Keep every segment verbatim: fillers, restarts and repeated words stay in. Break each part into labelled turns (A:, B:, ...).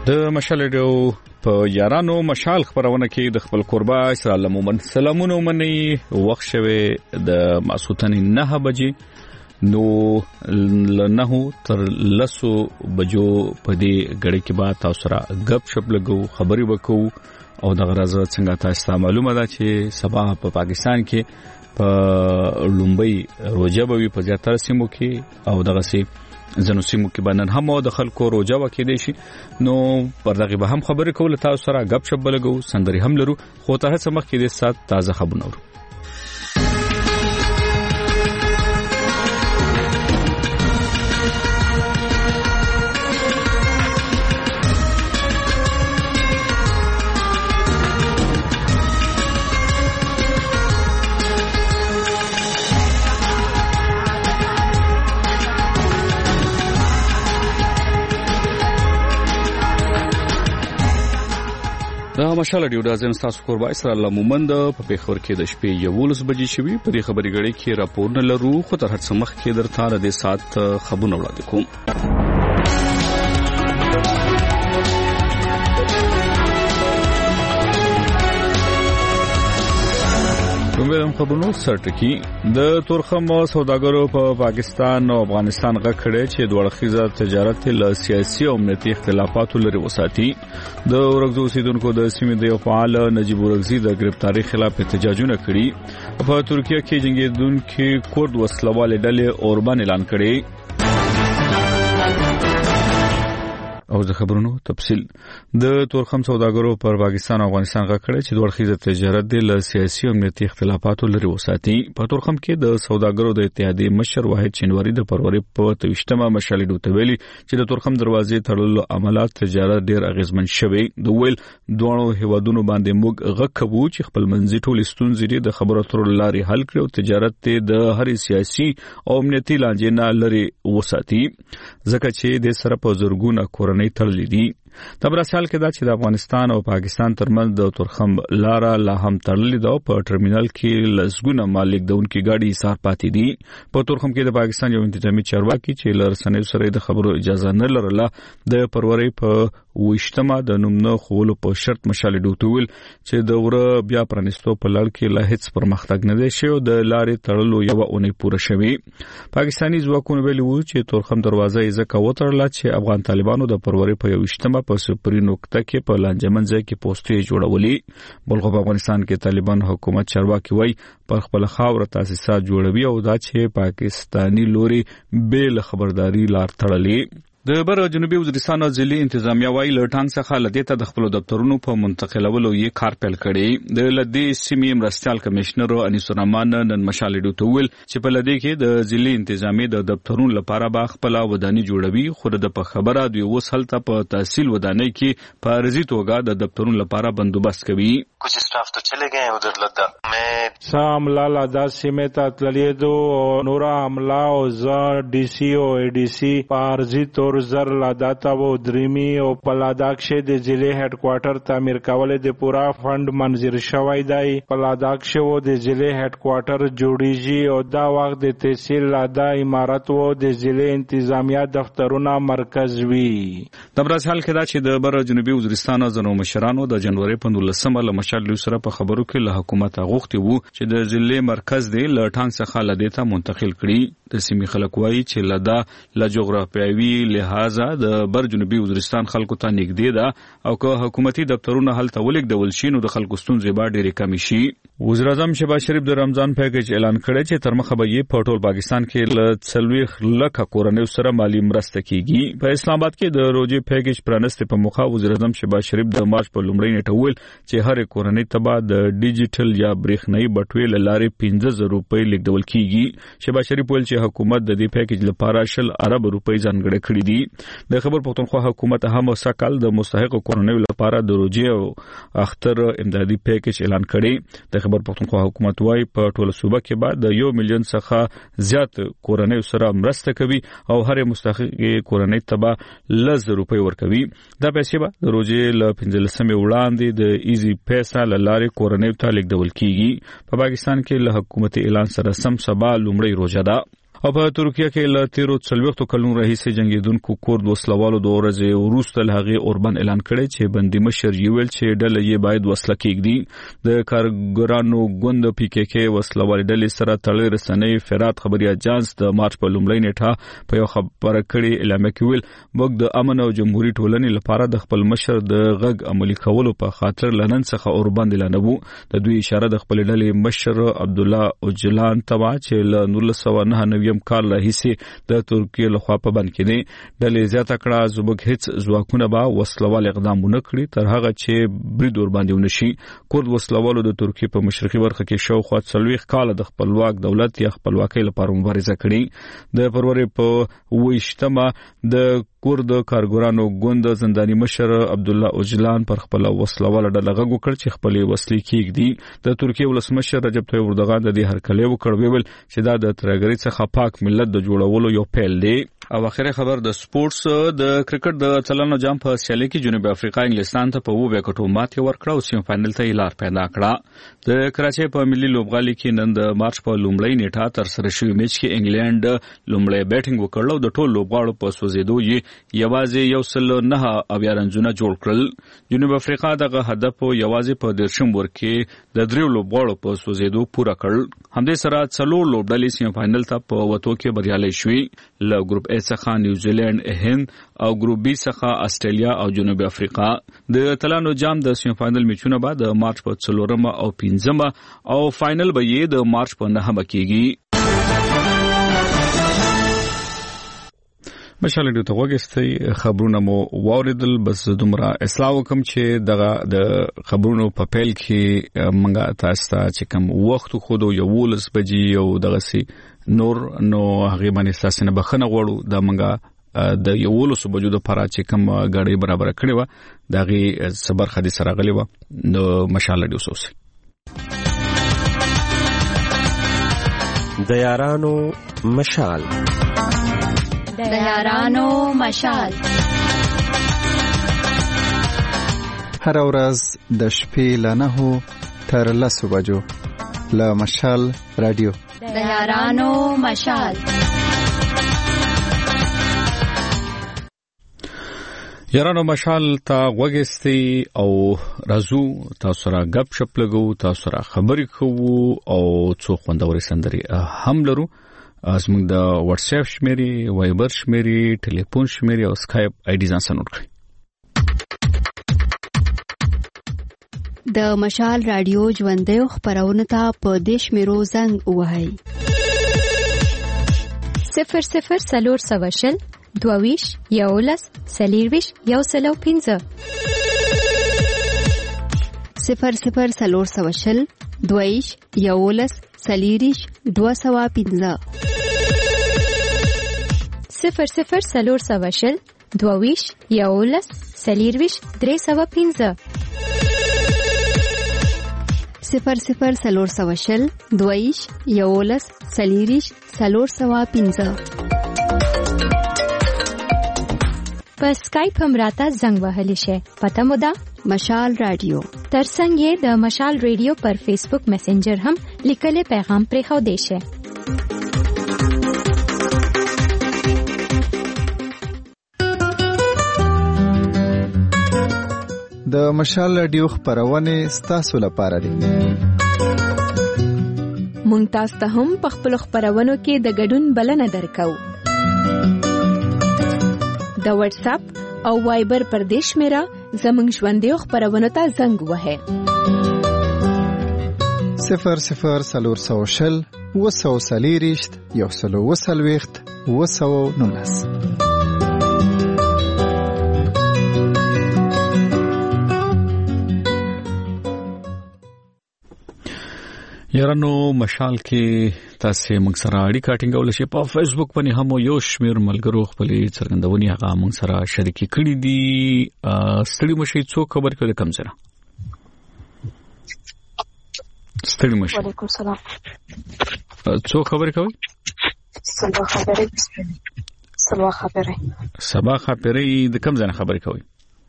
A: د مشال ډیو په یارانو مشال خبرونه کې د خپل قربا اسرائیل مومن سلامونه مني وخت شوه د ماسوتن نه بجې نو لنه تر لسو بجو په دې غړي کې با تاسو را غب شپ لګو خبري وکړو او د غرض څنګه تاسو معلومه ده چې سبا په پا پاکستان کې په لومبي روجبوي په زیاتره سیمو کې او دغه سي زنو سیمو کې باندې هم د خلکو روجا وکړي شي نو پر دغه به هم خبرې کول تاسو سره غب شپ لګو سندري هم لرو خو ته هڅه مخ کې د سات تازه خبرونه ورو دا مشال ډیو د ازم تاسو قربا اسرائیل مومند په پیښور کې د شپې یولس بجې شوي په دې خبري غړي کې راپور نه لرو خو تر هڅه مخ کې درته د سات خبرونه وړاندې کوم کوم خبرونو سرټکی د تورخم سوداګرو په پاکستان او افغانستان غکړې چې دوه اړخیزه تجارت له سیاسي او امنیتي اختلافاتو لري وساتي د ورغزو سیدونکو د سیمې د فعال نجیب ورغزي د گرفتاری خلاف احتجاجونه کړي په ترکیه کې جنگیدونکو کورد وسلوال ډلې اوربان اعلان کړي او د خبرونو تفصیل د تورخم سوداګرو پر پاکستان او افغانستان غکړه چې دوه اړخیزه تجارت د سیاسي او امنیتي اختلافاتو لري وساتي په تورخم کې د سوداګرو د اتحادیې مشر واحد چنواری د فروری په توشتمه مشالې دوتویلی چې د تورخم دروازې تړلو عملات تجارت ډیر اغیزمن شوی د ویل دوه هیوادونو باندې موږ غکبو چې خپل منځي ټول ستونزې د خبرو تر لارې حل کړي او تجارت د هر سیاسي او امنیتي لانجې نه لري وساتي ځکه چې د سره په زورګونه کورنۍ تړلې دي د برسال کې دا چې د افغانستان او پاکستان ترمنځ د تورخم لاره لا هم تړلې ده په ټرمینل کې لسګونه مالک دونکو ګاډي ایثار پاتې دي په تورخم کې د پاکستان یو انتظامی چارواکي چې لرسنې سره د خبرو اجازه نه لرله د فروری په وشتمه د نومنه خولو په شرط مشالې دوتول چې د وره بیا پرانستو په لړ کې لا هیڅ پرمختګ نه دی شوی د لارې تړلو یو اونۍ پوره شوی پاکستاني ځواکونو ویلي وو چې تورخم دروازه یې ځکه وتړله چې افغان طالبانو د فروری په وشتمه په سپری نقطه کې په لانجمن ځای کې پوسټې جوړولې بلخو په افغانستان کې طالبان حکومت چارواکي وای پر خپل خاور تاسیسات جوړوي او دا چې پاکستاني لوري بیل خبرداري لار تړلې د بر جنوبي وزیرستان ځلي انتظامیه وای لټانګ څخه لدیته د خپل دفترونو په منتقلولو یې کار پیل کړي د لدی سیمې مرستيال کمشنر انیس الرحمن نن مشالې دوتول چې په لدی کې د ځلي انتظامیه د دفترونو لپاره با خپل ودانی جوړوي خو د په خبره دی وسهلته په تحصیل ودانی کې په ارزي توګه د دفترونو لپاره بندوبست کوي
B: कुछ स्टाफ तो चले गए उधर लद्दाख में
C: सा अमला लद्दाख सीमे ततलियदो नूरा अमला और ज डीसी और एडीसी पारजी तौर जर लदाता वो द्रीमी और पलादाक्ष दे जिले हेडक्वार्टर तामीर कावले दे पूरा फंड मंजूर शवाइदाई पलादाक्ष वो दे जिले हेडक्वार्टर जोड़ीजी और दा वक्त दे तहसील लदा इमारत वो दे जिले इंतजामिया दफ्तरों मरकज वी
A: तबराज हाल کې دا چې د بر جنوبي وزیرستان زنو مشرانو د جنوري په نولسمه له مشال سره په خبرو کې له حکومت غوښتي وو چې د ضلع مرکز دی لټانګ څخه لدیته منتقل کړي د سیمې خلک وایي چې لدا ل جغرافیوي لحاظه د بر جنوبي وزیرستان خلکو ته نږدې ده او که حکومتي دفترونه هلته ولیکدول شي نو د خلکو ستونزې به ډېرې کم شي وزیر اعظم شهباز شریف د رمضان پیکیج اعلان کړی چې تر مخه به یې په ټول پاکستان کې ل څلوېښت لکه کورنۍ سره مالی مرسته کیږي په اسلام آباد کې د روزي پیکیج پرانسته په مخه وزیر اعظم شهباز شریف د مارچ په لومړۍ نیټه ویل چې هر کورنۍ تبا د ډیجیټل یا برېښنايي بټوې لارې پنځه زره روپۍ لیږدول کیږي شهباز شریف ویل چې حکومت د دې پیکیج لپاره شل ارب روپۍ ځانګړې کړې دي د خبر پښتونخوا حکومت هم سکل د مستحق کورنۍ لپاره د روزي او اختر امدادي پیکیج اعلان کړي د خبر پښتونخوا حکومت وايي په ټوله صوبه کې بعد د یو میلیون څخه زیات کورنۍ سره مرسته کوي او هر مستحق کورنۍ تبا لز روپۍ ورکوي دا پیسې به د روزي ل پنځلسمې وړاندې د ایزي پیسې لارې کورنۍ ته لیږدول کیږي په پاکستان کې له حکومت اعلان سره سم سبا لومړی روزه ده او په ترکیه کې له تیرو څلوېښتو کلونو راهیسې جنگیدونکو کورد وسلوالو د ورځې وروسته له هغې اوربند اعلان کړی چې بندي مشر یې ویل چې ډله یې باید وسله کېږدي. د کارګرانو ګوند پی کې کې وسلوالې ډلې سره تړلې رسنۍ فرات خبري اجانس د مارچ په لومړۍ نیټه په یو خبره کړې اعلان وکړ موږ د امن او جمهوریت ټولنې لپاره د خپل مشر د غږ عملي کولو په خاطر لنن څخه اوربند اعلانوو. د دوی اشاره د خپل ډلې مشر عبدالله اوجلان تبع چې له نولس سوه نهه نوي کال راهیسې د ترکیه لخوا په بند کې دي. ډلې زیاته کړه زموږ هیڅ ځواکونه به وسلوال اقدام ونه کړي تر هغه چې برید ورباندې ونشي. کورد وسلوالو د ترکیه په مشرقي برخه کې شاوخوا څلوېښت کاله د خپلواک دولت یا خپلواکۍ لپاره مبارزه کړې. د فروری په اوویشتمه د کورد کارګرانو ګوند زنداني مشر عبدالله اوجلان پر خپل وسلواله ډله غږ وکړ چې خپلې وسلې کېږدي. د ترکیه ولسمشر رجب طیب اردوغان د دې هرکلی وکړ ویل چې دا د ترهګرۍ څخه پاک ملت د جوړولو یو پیل دی. او اخیری خبر د سپورتس د کرکټ د چلنو جام په سیالي کې جنوبي افریقا انګلستان ته په اووه وکټو ماتې ورکړه او سیمه فائنل ته یې لار پیدا کړه. د کراچۍ په ملي لوبغالي کې نن د مارچ په لومړۍ نیټه ترسره شوی میچ کې انګلند لومړی بیټینګ وکړ او د ټولو لوبغاړو په سوزېدو یې یوازې یو سل نه اویا رنونه جوړ کړل. جنوبي افریقا دغه هدف یوازې په دېرشم اوور کې د دریو لوبغاړو په سوزېدو پوره کړ. همدې سره څلور لوبډلې سیمه فائنل ته په وتو کې بریالۍ شوې. له ګروپ ا څخه نیوزیلند، هند او ګروپ بی څخه استرالیا او جنوبي افریقا. د تلانو جام د سیمه فائنل میچونه به د مارچ په څلورمه او پنځمه او فائنل به یې د مارچ په نهمه کېږي. مشال ډیو ته وګستي خبرونه مو واوریدل. بس دومره اصلاح وکم چې دغه د خبرونو په پیل کې منګه تاسو ته چې کوم وخت خو دو یو ولس بجې یو دغه سي نور نو هغه باندې تاسو نه بخنه غوړو د منګه د یو ولس بجو د پاره چې کوم غړي برابر کړی و دغه صبر خدي سره غلی و نو مشال ډیو سوسي
D: د یارانو مشال
E: د یارانو مشال
F: هر ورځ د شپې له نهو تر لسو بجو له مشال رادیو
E: د یارانو مشال.
A: یارانو مشال ته وګستي او رازو تاسو سره غپ شپ لګو تاسو سره خبرې کوو او څو خوندوري سندري هم لرو. زموږ د واتس اپ شمیرې، وایبر شمیرې، ټلیفون شمیرې او اسکایپ آی ډي ځان سره نوٹ کړئ.
G: د مشال رادیو ژوندۍ خبرونه ته په دې شمیرو زنګ ووهئ.
H: صفر صفر څلور سوه شل دوه ویشت یولس څلېرویشت یو سل او پنځه.
G: صفر صفر څلور سوه شل دوه ویشت یولس څلېرویشت دوه سوه پنځه.
H: صفر صفر څلور سوه شل دوه ویشت یولس څلېرویشت درې سوه پنځه.
G: صفر صفر څلور سوه شل دوه ویشت یولس څلېرویشت څلور سوه پنځه.
H: په اسکایپ هم راته زنګ وهلی شي. پته مو ده
G: مشال رادیو.
H: ترڅنګ یې د مشال رادیو پر فیسبوک میسنجر هم لیکلي پیغام پرېښو دی شي.
F: د مشال رادیو خبرونه ستاسو لپاره دي.
I: مونږ تاسو ته هم په خپل خبرونو کې د ګډون بلنه درکو. د واتس اپ او وایبر پر دیش میرا زمنګ ژوندۍ خبرونه ته زنګ وهه.
F: صفر صفر څلور سوه شل اووه سوه څلېرویشت یو سل او اووه څلوېښت اووه سوه نولس.
A: یارانو مشال کې تاسو موږ سره اړیکه ټینګول شي. په فیسبوک باندې هم یو شمیر ملګرو خپل څرګندونې هغه موږ سره شریک کړي دي. ستړي مشي څو خبر کړي کم سره ستړي مشي.
J: وعلیکم السلام.
A: څو خبر کوي؟
J: سبا خبرې سبا خبرې
A: سبا خبرې د کم ځای خبرې کوي؟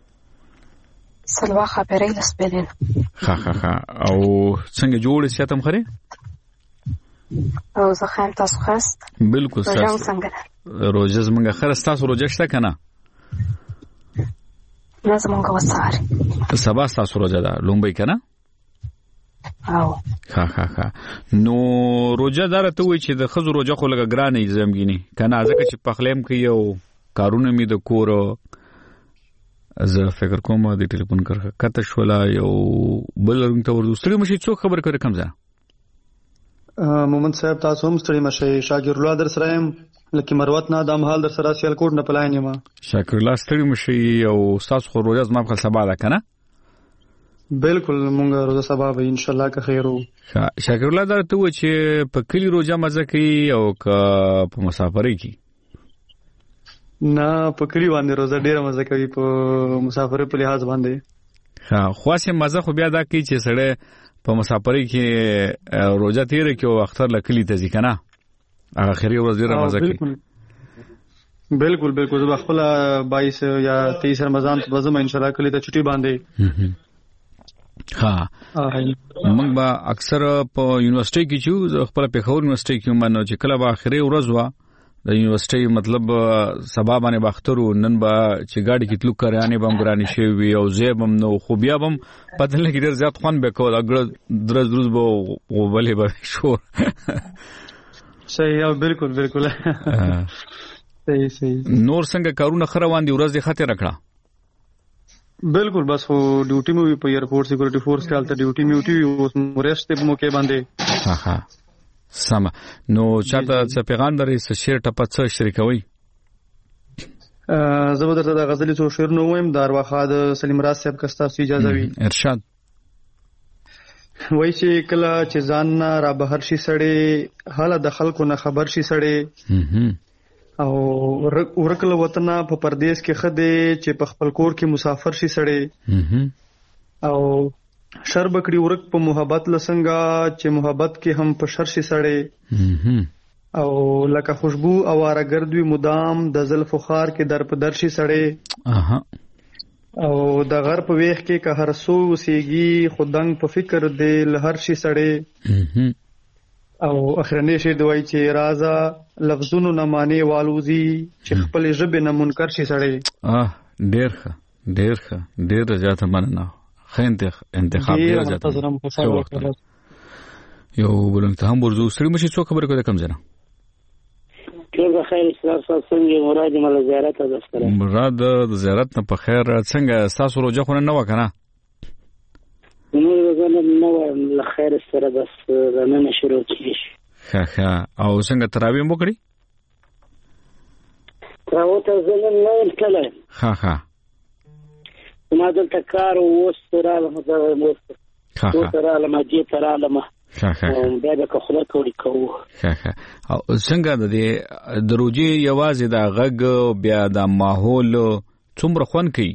J: سلوا خبرې لسبلل.
A: ها ها ها او څنګه جوړ سي تم خره؟
J: او زه خایم تاسو خاست
A: بالکل
J: روزه څنګه
A: روزه زمونږ خره تاسو روزه شته کنه
J: نه زمونږ وساره
A: سبا تاسو روزه ده لومبي کنه
J: او
A: ها ها ها نو روزه دار ته وای چې د خزو روزه خو لګ ګرانې زمګینی کنه ځکه چې پخلیم کې یو کارونه می د کور زه فکر کوم د ټلیفون کړه کته شولا یو بل رنګ ته ورته ستړي مشي څوک خبر کړه کم ځه
K: مومن صاحب تاسو هم ستړي مشي شاګر الله در سره يم لکه مروت نه د مهال در سره سیال کوټ نه پلاین ما
A: شاکر الله ستړي مشي او تاسو خو روزه ما خپل سبا ده کنه
K: بالکل مونږ روزه سبا به ان شاء الله که خیرو
A: شاکر الله درته و چې په کلی روزه مزه کوي او که په مسافرۍ کې
K: نه په کلی باندې روزه ډیره مزه کوي په مسافرۍ په لحاظ باندې
A: ها خاصه مزه خو بیا دا کوي چې سړی په مسافرۍ کې روزه تیر کوي او اختر لکلی ته ځي کنه هغه خیری ورځ ډیره مزه کوي
K: بالکل بالکل زه خپل باییس یا تیئیس رمضان ته بزم ان شاء الله کلی ته چټي باندې
A: ها موږ به اکثر په یونیورسيټي کې چې خپل په خور یونیورسيټي کې مانو چې کله به اخري ورځ وا د یونیورسيټي مطلب سبا باندې باخترو نن به چې گاډي کې تلو کړهانه بم ګرانی شي وي او زیبم نو خو بیا بم پدل کې ډیر زیات خوان به کول اگر درز درز به وبلې به شو
K: صحیح او بالکل بالکل صحیح صحیح
A: نور څنګه کارونه خروان دي ورځ خاطر راکړه
K: بالکل بس هو ډیوټي مو په ایرپورټ سکیورټي فورس کې حالت ډیوټي میوټي اوس مرشت په موقع باندې
A: ها ها سم نو چاته څه پیغام درې څه شیر ټپه څه شریکوي
K: زه به درته د غزلې څو شعر نو وایم د ارواخا د سلیم راز صاحب کستا سو اجازه وي
A: ارشاد
K: وای چې کله چې ځان را بهر شي سړی حاله د خلکو نه خبر شي سړی او ورکل وطن په پردیس کې خده چې په خپل کور کې مسافر شي سړی او شر بکړي ورک په محبت لسنګا چې محبت کې هم په شر شي سړی او لکه خوشبو اواره ګردوي مدام د زلف خار کې در په در شي سړی او د غر په ویخ کې که هر سو وسیږي خودنګ په فکر دی لهر شي سړی او اخرنی شی دوی چې رازا لفظونو نه معنی والوزی چې خپل ژبه نه منکر شي سړی
A: اه ډیر ښه ډیر ښه ډیر زیاته مننه خنده انتخاب ډیر زیاته یو ولنګ ته هم ورزو سړي مشي څو خبر کوي کم زنه
L: ټول بخیر اسلام څنګه مراد مل زیارت ده
A: مراد د زیارت نه په خیر څنګه تاسو روزه خو نه وکنه
L: نو زنه نو له خیر سره بس رانه شروع کیږي
A: ها ها او څنګه تراویح مو کړی
L: تراویح ته زنه نه کله
A: ها ها
L: ما دلته کار او وستراله مزه موست ها ها وستراله ما دې تراله ما
A: ها ها
L: بیا به خپل کوړی کوو
A: ها ها او څنګه د دې دروجي یوازې د غږ بیا د ماحول څومره خون کوي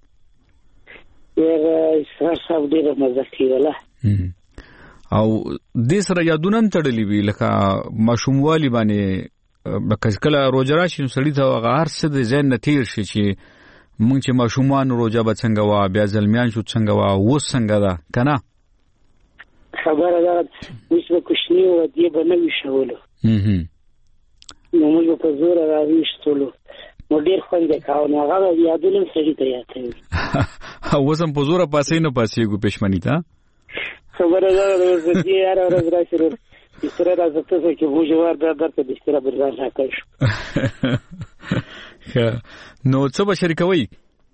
L: یاره سر صاحب ډیره مزه کوي
A: او د سره یادونه هم تړلې وی لکه ماشوموالي باندې لکه کله روزه راشي سړی ته غار څه د ځین نتیر شي چې مونږ چې ماشومان روزه به څنګه وا بیا ځلمیان شو څنګه وا و څنګه ده کنه
L: خبره ده اوس به کوشنی و دی به نه وشولو نو موږ په زور راويشتلو نو ډیر خوند کاوه نو هغه یادونه سړی ته یادوي
A: اوس هم په زور پاسې نه پاسېږو پښمنی ته
L: خبره ده چې یار ورځ راشي سره راځته چې بوجوار به درته د ستره برځان راکړ
A: نو څه به شریکوي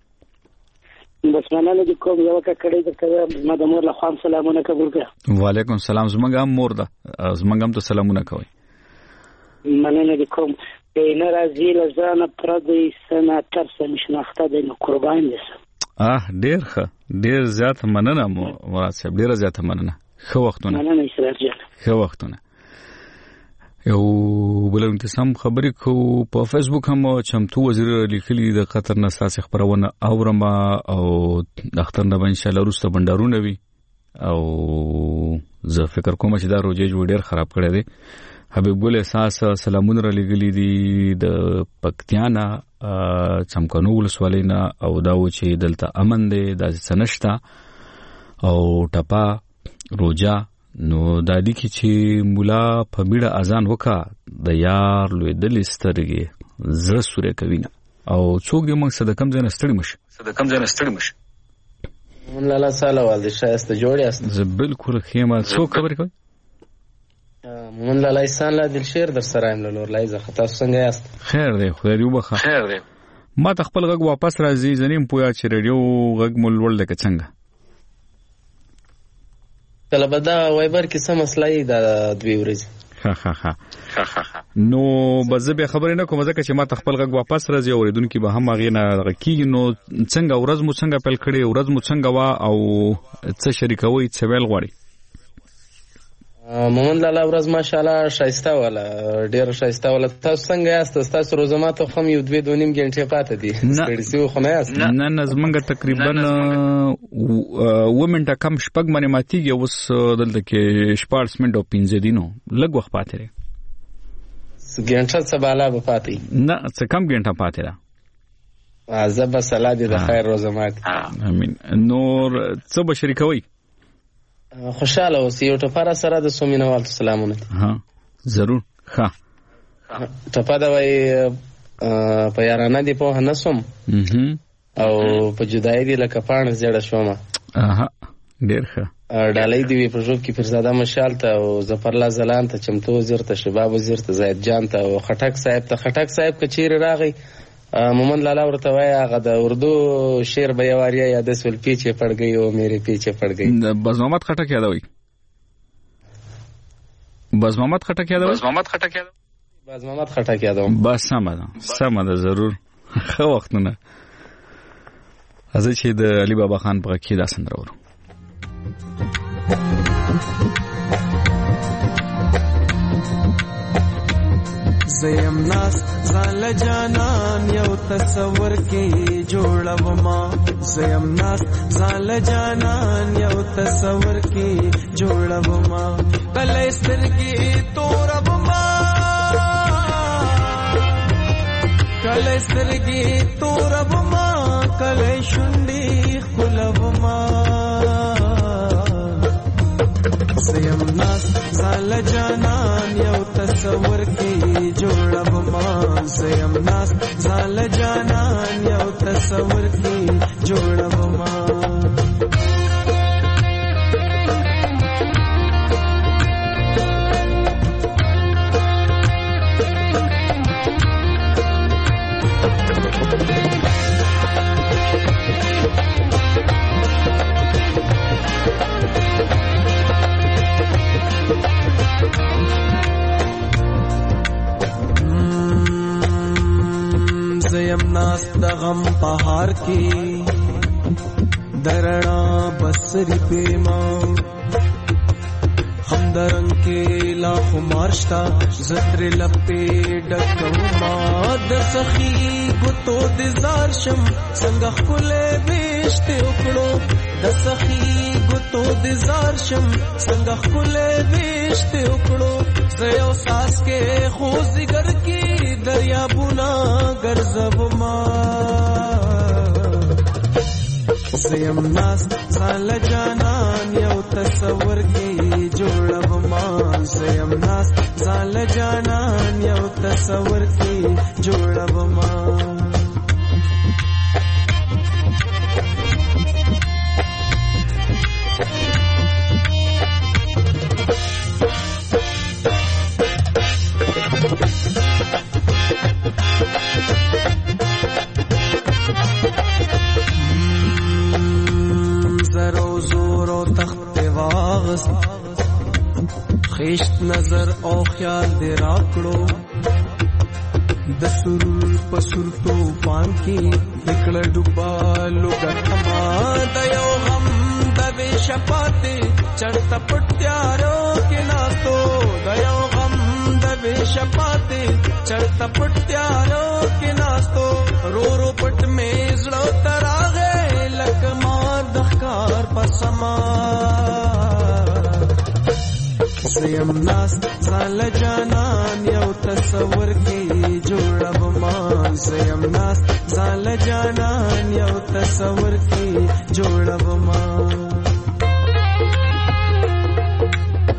L: بس مننه دي کوم یو کړي د ما د مور له خام سلامونه قبول کړه
A: وعلیکم السلام زمونږ هم مور ده زمونږ هم ته سلامونه کوي
L: مننه دي کوم نه راځي لزانه پردي سنه تر سم شناخته د قربان دي
A: اه ډیر ښه ډیر زیات مننه مراد صاحب ډیر زیات مننه ښه وختونه
L: مننه اسرار جان
A: ښه وختونه یو بلم تسم خبرې کو په فیسبوک هم چمتو وزیر لیکلي د قطر نه ساسي خبرونه اورم او د اختر نه ان شاء الله روسته بندرونه وي او زه فکر کوم چې دا روجه جوړ ډیر خراب کړی دی حبیب ګل احساس سلامونه را لګلي دي د پکتیانا څمکنو ولسوالینا او دا و چې دلته امن دی د سنشتا او ټپا روجا نو د دې کې چې مولا په بیړه اذان وکا د یار لوی دل سترګې زړه سورې کوي او څوک دې موږ صد کم ځنه ستړي مش صد کم ځنه ستړي مش
M: مون لاله ساله والدي شایسته جوړی است
A: زه بالکل خیمه څوک خبر کوي
M: مون لاله انسان لا دل شیر در سره ایم لور لایزه خطا څنګه است
A: خیر دی خدای دې وبخښه خیر دی ما ته خپل غږ واپس راځي زنیم پویا چې ریډیو غږ مول ول لکه څنګه
M: کله بدا وایبر کې سم مسلې د دوی ورځ
A: ها ها ها نو بزه به خبرې نه کوم ځکه چې ما ته خپل غږ واپس راځي اوریدونکو به هم هغه نه کیږي نو څنګه ورځ مو څنګه پل کړي ورځ مو څنګه وا او څه شریکوي څه ویل غواړي
M: مومن لاله ورځ ماشاءالله شایسته ولا ډیر شایسته ولا تاسو څنګه یاست تاسو روزه ته خو یو دوه دونیم غنټه پاتې دي سپېډ سیو خو نه یاست
A: نه نه زمونږ تقریبا و منټه کم شپږ باندې ماتيږي اوس دلته کې شپږ منټه او پنځه دینو لږ وخت پاتې لري
M: غنټه څه بالا به پاتې
A: نه څه کم غنټه پاتې ده
M: عزب سلام د خیر روزه مات
A: امين نور څه بشری کوي
M: خوشاله اوسې یو ټپاره سره د سومینوال سلامونه
A: ها ضرور ها
M: ټپا دا وای په یارانه دی په هنسوم او په جدای دی لکه پان زړه شوم
A: اها ډیر ښه
M: ډالۍ دی په ژوند کې فرزاده مشال ته او ظفر الله زلان ته چمتو وزیر ته شباب وزیر ته زید جان ته او خټک صاحب ته خټک صاحب کچیر راغی مومن لالا ورته وای هغه د اردو شعر به یواریا یاد سول پیچه پړ گئی او میرے پیچه پړ گئی
A: بز محمد خټک یادوي بز محمد خټک یادوي
M: بز محمد خټک یادوي بز محمد خټک یادوي
A: بس سم ده سم ده ضرور خو وختونه ازه چې د علي بابا خان په کې دا سندره ورو
N: زیم ناس زال جانان یو تصور کې جوړو ما زیم ناس زال جانان یو تصور کې جوړو ما کله سترګې تورب ما کله سترګې تورب ما کله شونډې خلب ما زیم ناس زال جانان یو تصور کې جوړو ما زیم ناس زال جانان یو تصور کې جوړو ما زیم ناس د غم پهار کې درنا بسری پیما هم درنګ کې لا خمارشتا زتر لپې ډکوما د سخی ګوتو د زار شم څنګه خله وشته وکړو د سخی ګوتو د زار شم څنګه خله وشته وکړو زيو ساس کې خوځګر کې دریا بونا ګرځب ما زیم ناس زال جانان یو تصور کې جوړو ما زیم ناس زال جانان یو تصور کې جوړو ما خیشت نظر او خیال دے راکڑو د سرور پسر تو پان کی نکل ڈوبا لوگا تما دیو غم د شپاتے چڑھتا پٹیارو کے ناتو دیو غم د شپاتے چڑھتا پٹیارو کے ناتو رو رو پٹ میں زڑو تراغے لکما دخکار پسما زیم ناس زال جانان یو تصور کې جوړو ما زیم ناس زال جانان یو تصور کې جوړو ما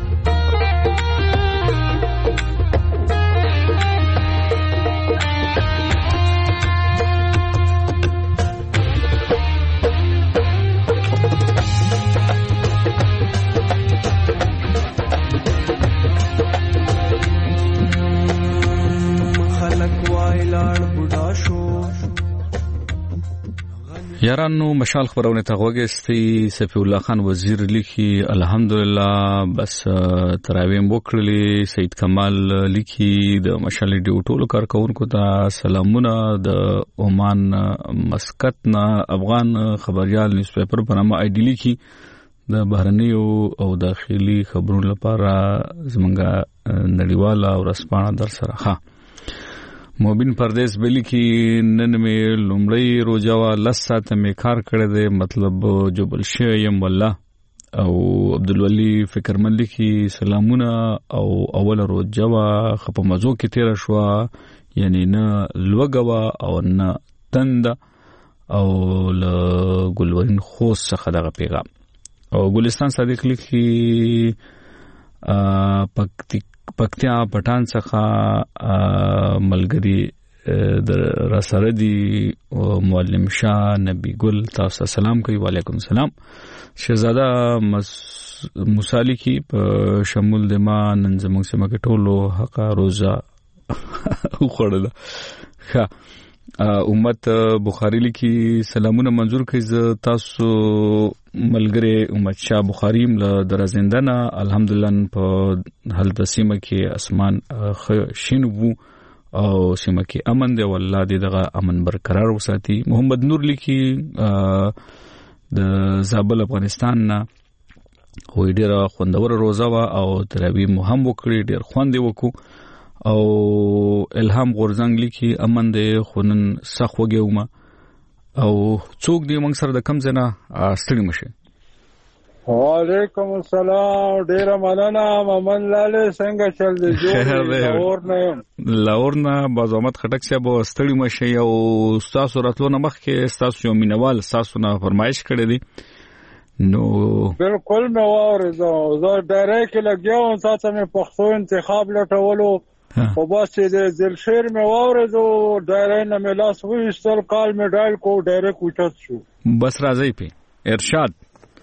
A: یارانو مشال خبرونه ته وګستي سفی الله خان وزیر لیکي الحمدلله بس تراویم وکړلې سید کمال لیکي د مشال ډیوټولو کارکونکو ته سلامونه د عمان مسقط نه افغان خبريال نیوز پیپر په نامه آی ډی لیکي د بهرنیو او داخلي خبرونو لپاره زمونږه نړیواله او رسپانه در سره ښه موبین پردیس بلی کی نن می لومړی روزاوا لساته می کار کړی دی مطلب جبل شیم والله او عبدالولی فکرمن لیکي سلامونه او اول روزاوا خپ مزو کې تیر شو یعنی نه لوګوا او نه تند او ل ګلورین خوس څخه دغه پیغام او ګلستان صادق لیکي پکتیک پکتیا پټان څخه ملګری د رسردي معلم شاه نبی ګل تاسو سلام کوي وعلیکم السلام شهزاده مصالحی کی په شمول د ما نن زموږ سیمه کې ټولو حق روزه وخوړل ښه امت بخاری لیکي سلامونه منظور کړئ تاسو ملګری امت شاه بخاری له درزندنه الحمدلله په حل د سیمه کې اسمان شین وو او سیمه کې امن دی والله دې دغه امن برقرار وساتي محمد نور لیکي د زابل افغانستان نه خو ډیره خوندور روزه وا او تراوی مهم وکړي ډیر خوند وکړو او الهام غورزنګ لیکي امن دې خونن سخ وګیوما او څوک دې موږ سره د کم زنه ستړي مشه
O: وعلیکم السلام ډیر مننه ممن لاله څنګه چل دي جوړ لاور نه
A: لاور نه بازومت خټک صاحب ستړي مشه او تاسو راتلو نه مخ کې تاسو یو مینوال تاسو نه فرمایش کړی دي نو
O: بالکل مې واره زه ډایرکټ لګیاو تاسو مې پښتو انتخاب لټولو او بس دې ځل شیر مې واره زه ډایرکټ نه مې لاس وېستل کال مې ډایل کو ډایرکټ وچت شو
A: بس راځي په ارشاد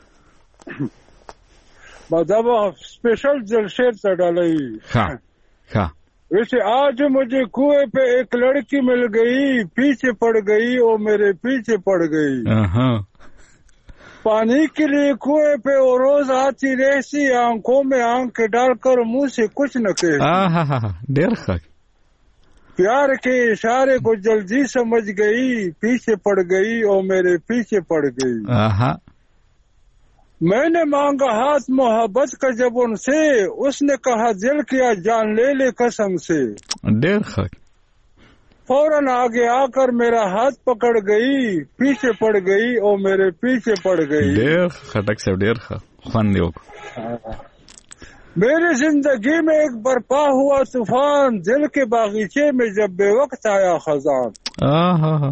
O: مطلب स्पेशल जलशेर से डाली
A: हाँ हाँ
O: वैसे आज मुझे कुएं पे एक लड़की मिल गई पीछे पड़ गई और मेरे पीछे पड़ गई पानी के लिए कुएं पे वो रोज आती रहती आंखों में आंख डालकर मुंह से कुछ न कहे
A: देर खा
O: प्यार के इशारे को जल्दी समझ गई पीछे पड़ गई और मेरे पीछे पड़ गई मैंने मांगा हाथ मोहब्बत का जब उनसे उसने कहा दिल किया जान ले ले कसम से
A: देर खक
O: फौरन आगे आकर मेरा हाथ पकड़ गई पीछे पड़ गई और मेरे पीछे पड़ गई
A: देर खटक से देर खक
O: मेरी जिंदगी में एक बर्पा हुआ तूफान दिल के बागीचे में जब बेवक्त आया खजान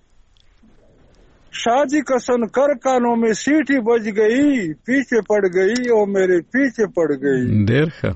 O: शादी का सुनकर कानों में सीटी बज गई पीछे पड़ गई और मेरे पीछे पड़ गई
A: देर खा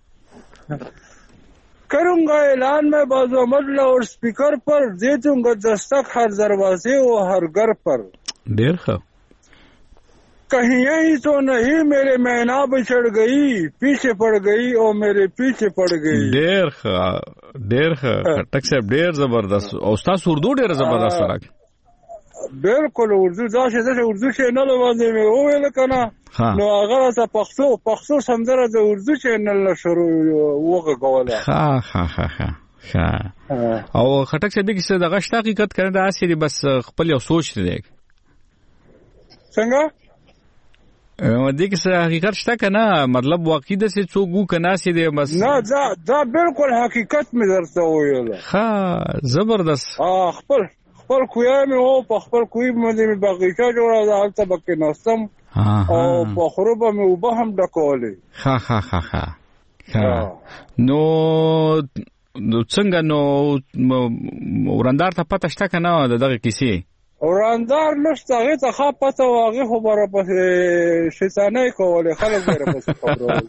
O: करूंगा ऐलान में बाजू मदला और स्पीकर पर दे दूंगा दस्तक हर दरवाजे और हर घर पर
A: देर खा
O: कहीं यही तो नहीं मेरे मैना बिछड़ गई पीछे पड़ गई और मेरे पीछे पड़ गई
A: देर खा देर खा टक से देर जबरदस्त और उस्ताद उर्दू देर जबरदस्त रहा
O: बिल्कुल उर्दू दाشه د اردو چینل باندې مې وویل کنه نو هغه ته پښتو پښتو سندره د اردو چینل له شروع وغوړله
A: ها ها ها ها او خټک څه دغه څه دغه شت حقیقت کړه دا اصلي بس خپل یو سوچ دی
O: څنګه
A: ودې کې څه حقیقت شته کنه مطلب واقعي د څه څوک کنه سي دی بس
O: نه دا دا بالکل حقیقت مې درته ویل
A: ها زبردست
O: اه خپل خپل کوی مې او په خپل کوی باندې باغچه جوړه ده هلته بکې نستم او په خروبه مې وبه هم ډکولې
A: ها ها ها ها نو نو څنګه نو ورندار ته پته شته کنه دغه کیسې
O: ورندار نشته هغه ته خا پته واغه خبره په شیطانه کوله خلک ډېر په خبرو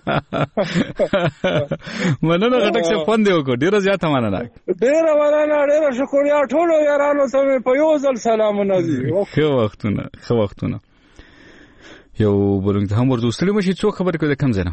A: مننه غټک څه فون دی وکړه ډېر زیاته مننه
O: ډېر مننه ډېر شکریا ټول یارانو ته په یو ځل سلامونه دي
A: خو وختونه خو وختونه یو بلنګ هم ورته ستړي مشي څو خبر کوي د کم زنه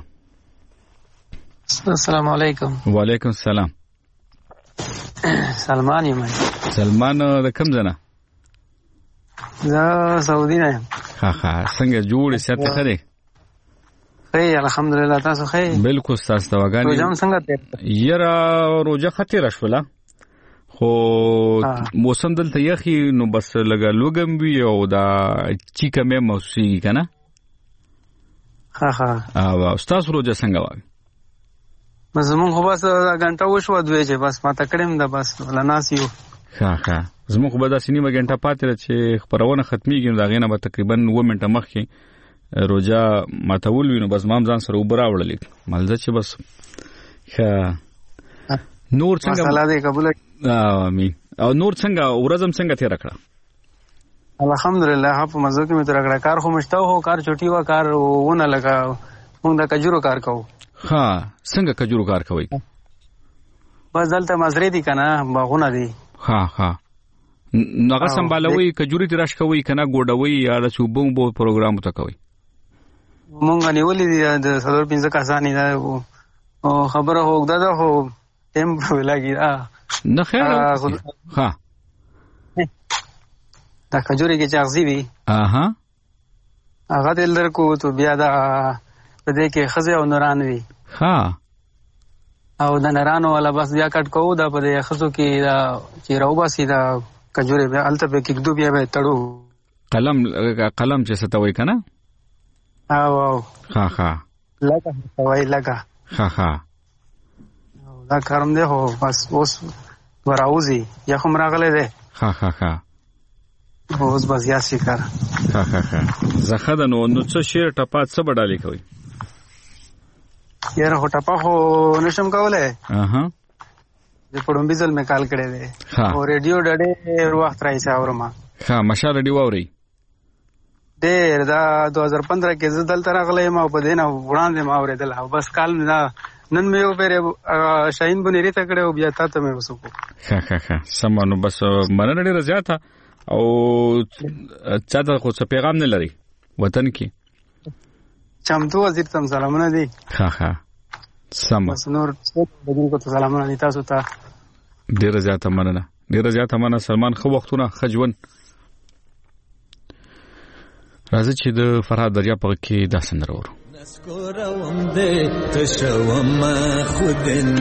P: السلام علیکم
A: وعلیکم السلام
P: سلمان یم
A: سلمان د کم زنه
P: زه سعودي نه یم.
A: ها ها څنګه جوړ سیاست خره؟
P: خیر الحمدلله تاسو خیر؟
A: بالکل تاسو ته وګانی.
P: روزه څنګه تیر؟
A: یره روزه خطر شوله. خو موسم دلته یخي نو بس لګا لوګم وی او دا چیکه مې موسیقي کنه.
P: ها ها.
A: او تاسو روزه څنګه وای؟
P: بس مونږ خو بس غنټه وشو دوی چې بس ماته کړم دا بس لناسیو.
A: ها ها زموږ خو به دا سینیمه غنټه پاتره چې خبرونه ختميږي دا غینه به تقریبا و منټه مخکې روزه ماتول وینو بس مام ځان سره وبرا وړلې مالځه چې بس ښه نور څنګه
P: مساله دې قبول
A: امين او نور څنګه ورځم څنګه تیر کړه؟
P: الحمدلله په مزه کې مې تر کړه کار خو مشتاو هو کار چټي وا کار ونه لگا موږ د کجورو کار کوو.
A: ها څنګه کجورو کار کوي؟
P: بس دلته مزرې دي کنه باغونه دي.
A: ها ها نغه سمبالوي کجوري تراش کوي کنه ګوډوي یا د صوبو بو پروګرام ته کوي.
P: مونږ نیولې دي د سلور پنځه کسانی دا او خبره هوګدا ده هو ټیم ولګي دا
A: نه خیر ها
P: دا کجوري کې چاغزي وي.
A: اها
P: هغه دلر کو ته بیا دا په دې کې خزه او نوران وي.
A: ها
P: او د نرانو ولا بس بیا کټ کوو دا په دې خزو کې دا چې راو باسي دا کجوري بیا الته به کې دو بیا به تړو
A: قلم قلم چې ستوي کنه.
P: او او
A: ها ها
P: لگا وای لگا
A: ها ها
P: دا کارم دی هو بس اوس وراوزی یا کوم راغله ده.
A: ها ها ها
P: اوس بس یا شکر.
A: ها ها ها زخه د نو نو څه شیر ټپات څه بډالي کوي؟
P: یاره هټه په هو نشم کوله.
A: اها
P: د پړم بيزل مې کال کړې ده او ریډیو ډډه وخت راځي اورما.
A: ها مشا ریډیو اوري
P: ډېر دا دو هزار پندرہ کې زدل تر غلې ما په دینه وړاندې ما اورېدل او بس کال نه نن مې یو پیر شاهین بنيري ته کړو بیا تاسو مې وسوکو.
A: ها ها ها سمانو بس مننه ډېر زیاته او چاته خو څه پیغام نه لري وطن کې
P: چمتو وزیر تم سلامونه دي.
A: ها ها سم
P: بس نور بدون کو سلامونه دي تاسو ته
A: ډېر زیاته مننه ډېر زیاته مننه سلمان خو وختونه خجون راځي چې د فرهاد دریا په کې دا سندره ورو.
N: نسکوروم دې تشوم خودن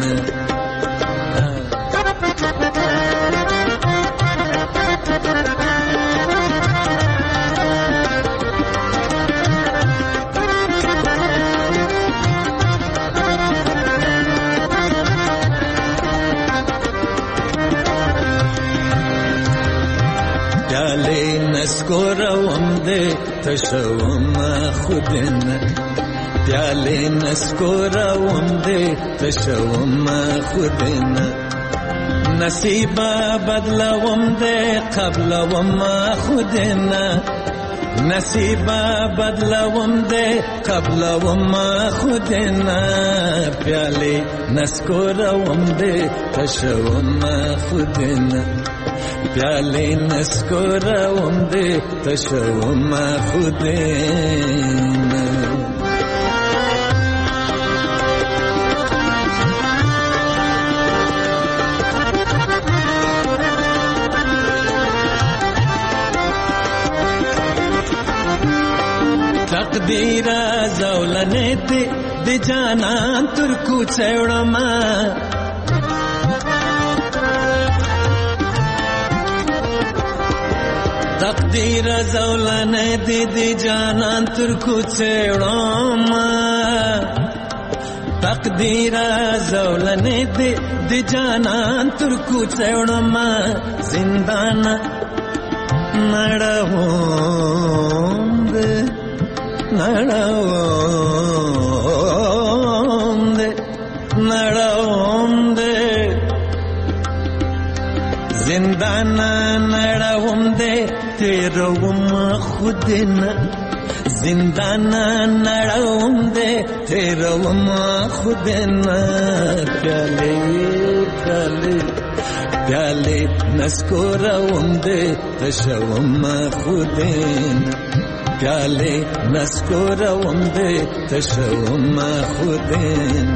N: نسکوروم دې تشوم خودن پیاله نسکوروم دې تشوم خودن نصیب بدلوم دې قبلوم خودن نصیب بدلوم دې قبلوم خودن پیاله نسکوروم دې تشوم خودن پیاله نسکوروم دې تشوم خودن. تقدیر زولنه دې د جانان تر کوڅوړم تقدیر زولنه دې د جانان تر کوڅوړم تقدیر زولنه دې د جانان تر کوڅوړم زندان نړوم نړوم دې نړوم دې زندان نړوم دې تیروم خودن زندان نړوم دې تیروم خودن پیاله پیاله پیاله نسکوروم دې تشوم خودن پیاله نسکوروم دې تشوم خودن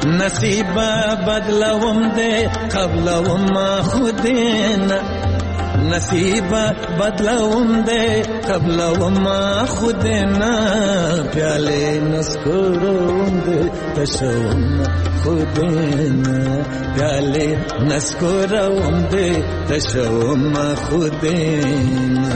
N: نصیب بدلوم دې قبلوم خودن نصیب بدلوم دے قبلوم خودنا پیالے نسکروم دے تشوم خودنا پیالے نسکروم دے تشوم خودنا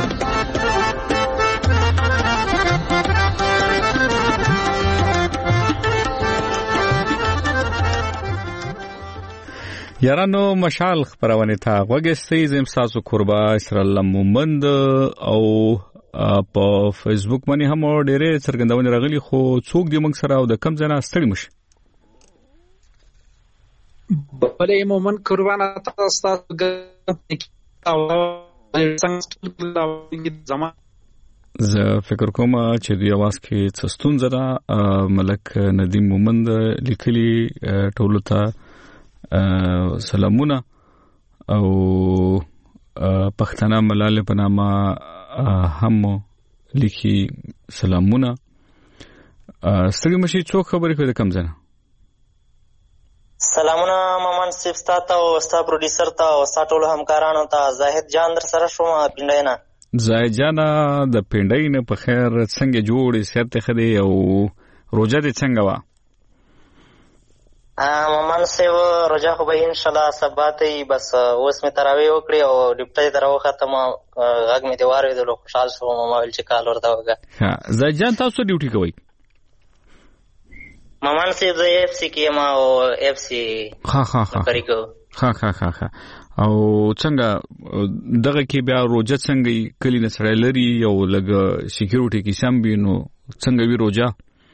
A: یارانو مشال خبرونه تا وګستې زم تاسو قربا اسرائیل مومند او په فیسبوک باندې هم ډېرې څرګندونه راغلي خو څوک دې موږ سره او د کم ځنا ستړي مش
Q: بلې مومند قربان تاسو او څنګه
A: زه فکر کوم چې د اواز کې څستون زړه ملک ندیم مومند لیکلي ټولو ته سلامونه او پښتنه ملاله په نامه هم لیکي سلامونه ستړي مشي څو خبرې کوي د کم ځنه
R: سلامونه مامان صاحب ستاسو او ستاسو پروډوسر ته او ستاسو ټول همکارانو ته زاهد جان در سره شوم پینډینا
A: زاهد جان د پینډینه په خیر څنګه جوړې سرته خدي او روزه دې څنګه وا
R: مامان صاحب روزه خو به ان شاء الله سباتې بس اوس می تراوی وکړي او ډیپټي درو ختم غږ می دی واره د خوشحال شوم ما ول چې کال ورته وګه
A: ها زاهد جان تاسو ډیوټي کوي
R: مامان صاحب د اف سی کې ما او اف سی
A: ها ها ها
R: کریګو
A: ها ها ها ها او څنګه دغه کې بیا روزه څنګه کلی نه سره لري او لګ سکیورټي کې سم بینو څنګه وی روزه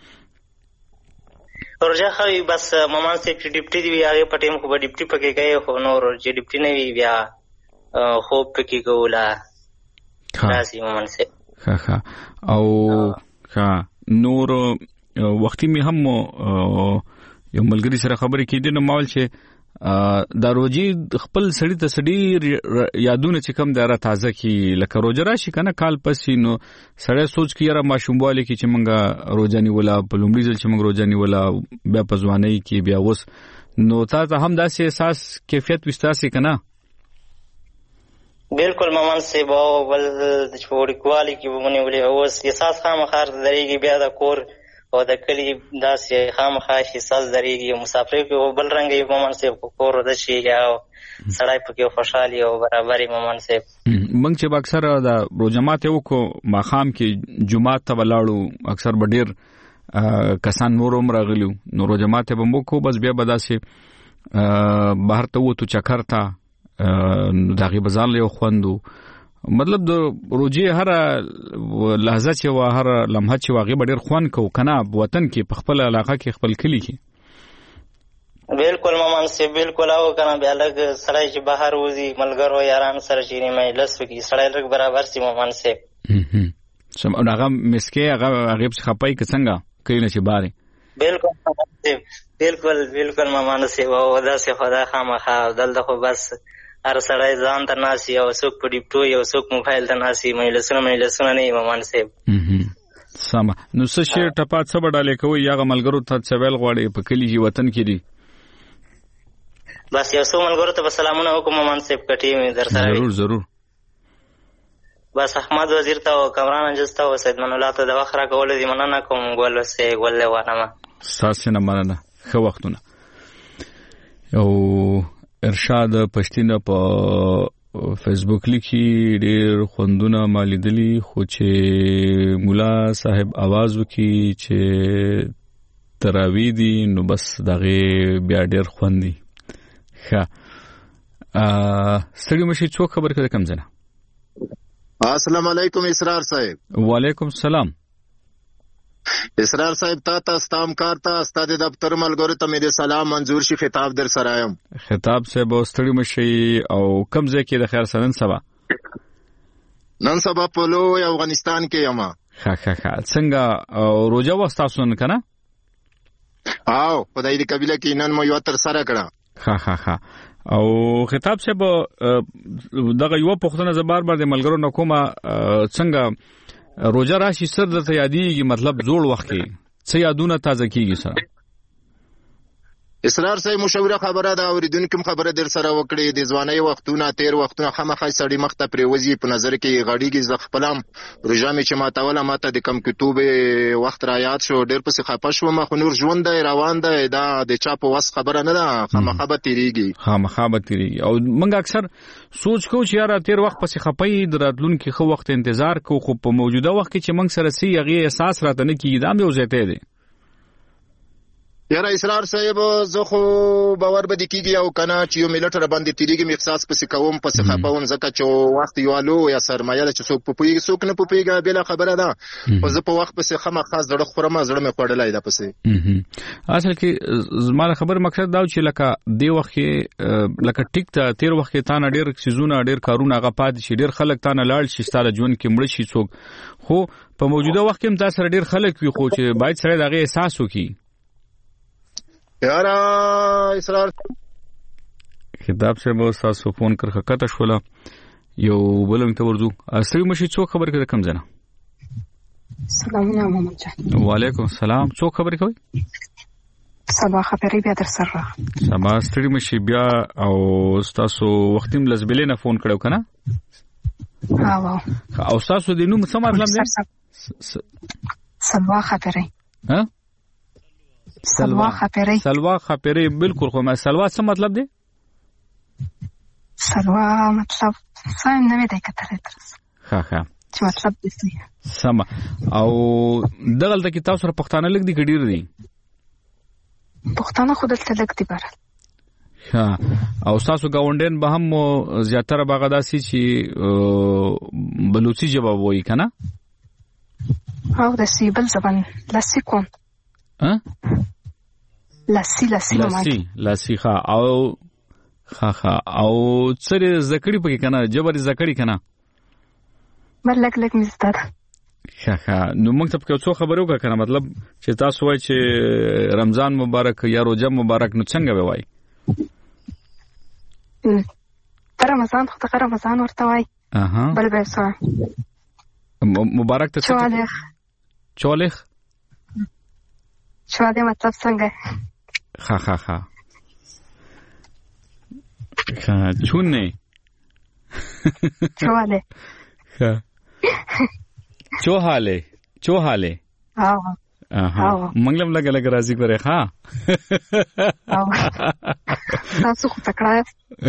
R: روزه خو بس مامان صاحب چې ډیپټي دی هغه پټیم خو ډیپټي پکې کوي خو نور چې ډیپټي نه وی بیا خو پکې کولا راسي مامان صاحب
A: ها ها او ها نور وختي می هم یو ملګری سره خبرې کېدې نو مال چې دا روزي خپل سړی ته سړي یادونه چې کم دره تازه کی لکه روزه راشي کنه کال پسې نو سړی سوچ کی یاره ماشومواله کی چې مونږه روزاني ولا په لومړي ځل چې مونږ روزاني ولا بیا په ځواني کې بیا وس نو تاسو هم داسې احساس کیفیت وستاسي کنه
R: بالکل مامان صاحب او بل د چوری کوالی کې ومنه ولې اوس احساس خامخار درېږي بیا د کور او د کلی داسې خامخا احساس درېږي مسافر کې بل رنګ یې مامان صاحب کور د شي یا سړی پکې خوشحالي او برابرۍ مامان صاحب
A: موږ چې اکثر د روزمات یو کو ماخام کې جمعه ته ولاړو اکثر بډیر کسان نورم راغلیو نو روزمات به مو کو بس بیا بداسه بهر ته وته چکر تا دغه بازار له خوندو مطلب د روزي هر لحظه چې و هر لمحه چې واغې ډېر خوان کو کنه وطن کې په خپل علاقه کې خپل کلی کې
R: بالکل مامان سي بالکل او کنه بیا لګ سړی چې بهر وځي ملګرو یاران سره چې نه مجلس وکي سړی لګ برابر سي مامان سي
A: سم هغه مسکه هغه هغه خپای ک څنګه کینې چې باره
R: بالکل بالکل بالکل مامان سي او دا سي خدا خامخا دلته خو بس هر سړی ځان ته ناسي او څوک په ډیپټو یو څوک موبایل ته ناسي مجلسونه مجلسونه نه مامان صاحب
A: سم نو څه شي ټپات څه بدلې کوي یاغه ملګرو ته چويل غواړي په کلی کې وطن کې دي
R: بس یو څو ملګرو ته سلامونه وکم مامان صاحب کټي مې در سره
A: ضرور ضرور
R: بس احمد وزیر ته او کمران انجستا او سید من الله ته د وخره کول دي مننه کوم ګول وسه ګول وانه
A: ساسنه مننه خو وختونه او ارشاد پښتینه په فیسبوک لیکي ډېر خوندونه مالیدلی خو چې مولا صاحب आवाज وکي چې تراوی دي نو بس دغه بیا ډېر خوندي ښه ستړي مشي څو خبر کړه کم ځنه
S: السلام علیکم اسرار صاحب
A: وعلیکم السلام
S: اسرار صاحب تا تا استام کارتا استاد دفتر ملګرو ته مې سلام منظور شي خطاب در سره یم
A: خطاب سے به ستړي مشي او کم ځای کې د خیر سنن سبا
S: نن سبا په لو افغانستان کې یم
A: ها ها ها څنګه روزه واستا سن کنه
S: او په دې قبيله کې نن مو یو تر سره کړه
A: ها ها ها او خطاب سے به دغه یو پښتنه زبر بر د ملګرو نکومه څنګه روزه راشي سر د یادېږي مطلب زوړ وخت کې څه یادونه تازه کیږي سره
S: اسرار صاحب مشوره خبره ده اوریدونکو خبره در سره وکړي د ځواني وختونه تیر وختونه خامخا سړی مخته پریوزي په نظر کې غړیږي ز خپلم روجامي چې ماتوله ماته د کم کتوب وخت را یاد شو ډېر پس خپه شو مخ نور ژوند دی روان دی دا د چا په وس خبره نه ده خامخا به تیریږي
A: خامخا به تیریږي او موږ اکثر سوچ کوو چې یاره تیر وخت پس خپي دراتلونکو خو وخت انتظار کوو خو په موجوده وخت کې چې موږ سره سي هغه احساس راته نه کیږي دا یو ځای دی
S: یاره اسرار صاحب زه خو باور به د کېږي او که نه چې یو ملت را باندې تېرېږي مې احساس پسې کوم پسې خفه وم ځکه چې وخت یو الو یا سرمایه ده چې څوک په پوهېږي څوک نه په پوهېږي بېله خبره ده خو زه په وخت پسې خامخا زړه خورم زړه مې خوړلی ده پسې
A: اصل کې زما د خبرې مقصد دا و چې لکه دې وخت کې لکه ټیک ته تېر وخت کې تا نه ډېر څیزونه ډېر کارونه هغه پاتې شي ډېر خلک تا نه لاړ شي ستا د ژوند کې مړه شي څوک خو په موجوده وخت کې هم تا سره ډېر خلک وي خو چې باید سړی د هغې احساس وکړي
S: یاره اسرار
A: خطاب صاحب تاسو فون کړ خکته شوله یو بلنګ ته ورځو اصلي مشي څوک خبر کړه کم ځنه
J: سلامونه محمد جان
A: وعلیکم السلام څوک خبر کوي
J: سبا خبرې بیا در سره
A: سبا ستړي مشي بیا او تاسو وختیم لزبلینه فون کړو کنه
J: ها
A: او تاسو د نوم څه مطلب دی
J: سبا خبرې
A: ها
J: سلوا خاپری
A: سلوا خاپری بالکل خو ما سلوا څه مطلب دی
J: سلوا مطلب څه نه وی دی کتره ترس
A: ها ها
J: چې مطلب دې
A: سم او دغه د کتاب سره پښتانه لګ دي ګډیر دي
J: پښتانه خود ته لګ دي بار
A: ها او تاسو گاونډین به هم زیاتره بغداسي چې بلوچي جواب وایي کنه
J: او د سیبل زبان لسی کوم
A: ها
J: لاسی لاسی
A: لاسی لاسی ها او ها ها او څره زکړی پکې کنه جبر زکړی کنه
J: بل لګ لګ مستر
A: ها ها نو موږ ته څه خبرو کا کنه مطلب چې تاسو وای چې رمضان مبارک یا روزه مبارک نو څنګه به وای
J: تر رمضان خو ته رمضان ورته وای
A: اها
J: بل به څه
A: مبارک ته
J: چوالخ
A: چوالخ
J: چواله مطلب څنګه
A: ها ها ها ها چونه
J: چواله
A: ها چوهاله چوهاله
J: ها
A: ها منګلم لګ لګ راځي ګره ها
J: تاسو خو تکړه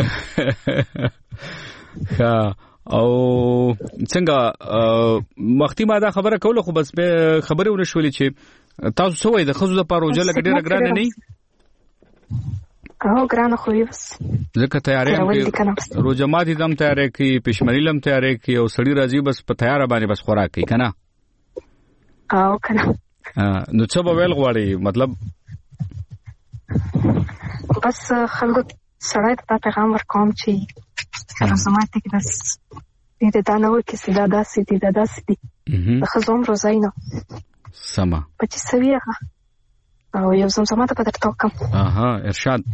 A: ها او څنګه وختي ما دا خبره کوله خو بس به خبره ورشولې چې تاسو څه وای د خزو د پروژه لګ ډیره ګرانه نه
J: او ګرانه خو یې بس
A: ځکه تیارې هم روزه ماتي دم تیارې کوي پښمنی لم تیارې کوي او سړی راځي بس په تیار باندې بس خوراک کوي کنه
J: او کنه
A: نو څه به ویل غواړي مطلب
J: بس خلکو سړی ته پیغام ورکوم چې روزه ماتي کې بس دې دا نه وایي چې سیدا داسې دي دا داسې دي د خزوم روزای نه
A: سما
J: پچې سوي او یو زمزمه ته پدې توکم
A: اها ارشاد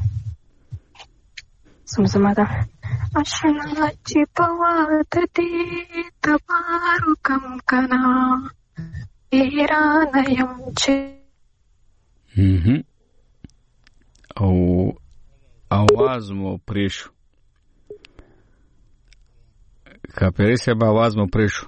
J: زمزمه ده اشنا چې پوات دې تبارو کم کنا ایران یم چې
A: او आवाज مو پریشو کاپیری سبا आवाज مو پریشو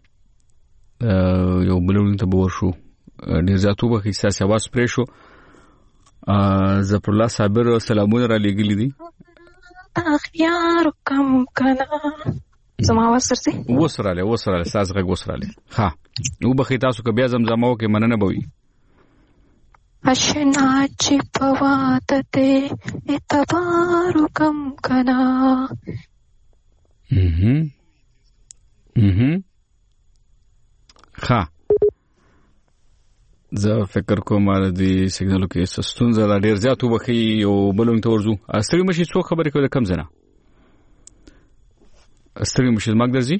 A: یو بلون ته ورشو ډیر زیاتو به احساس आवाज پریشو ظفر الله صابر سلامونه را لګلی دي
J: اخیار کم کنا زما आवाज درځي
A: وسراله وسراله ساز غږ وسراله ها نو به تاسو که بیا زمزمه وکي مننه بوي
J: اشنا چې پوات ته اتبارو کم کنا
A: mhm mhm ها زه فکر کوم د سیګنالو کې ستونزه لا ډیر زیات وبخي او بلون ته ورځو استری مشي څو خبرې کوي کم زنه استری مشي مګ درځي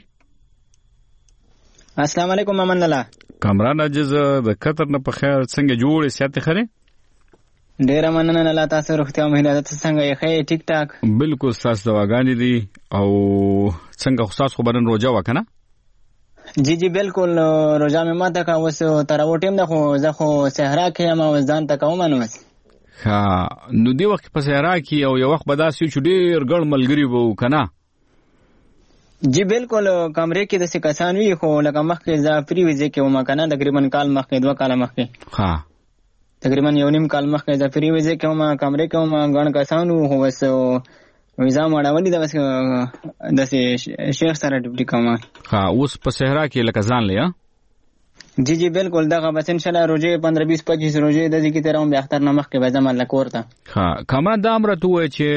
T: السلام علیکم ممن الله
A: کامران عجز د قطر نه په خیر څنګه جوړې سیاته خره
T: ډیر مننه الله تاسو روغتیا او مهرباني څنګه یې خې ټیک ټاک
A: بالکل تاسو دواګانې دي او څنګه خاص خبرن روزه وکنه
T: جی جی بالکل روزه مې ماته کا اوس تر و ټیم نه خو زه خو صحرا کې ما وزدان ته کوم نو
A: ها نو دی وخت په صحرا کې او یو وخت به داسې چې ډېر ګڼ ملګري به وو که نه؟
T: جی بالکل کمرې کې داسې کسان وي خو لکه مخکې زه پري ویزې کې وم که نه تقریبا کال مخکې دوه کاله مخکې
A: ها
T: تقریبا یو نیم کال مخکې زه پري ویزې کې وم کمرې کې وم ګڼ کسان وو خو بس ویزا مو اړولې ده بس داسې شیخ سره ډیوټي کوم.
A: ها اوس په صحرا کې لکه ځان لیا؟
T: جی جی بالکل دغه بس ان شاء الله روزه پندرہ بیس پچیس روزه د دې کې تر هم اختر نه مخکې به زما لکور ته.
A: ها کامران دا امر ته وای چې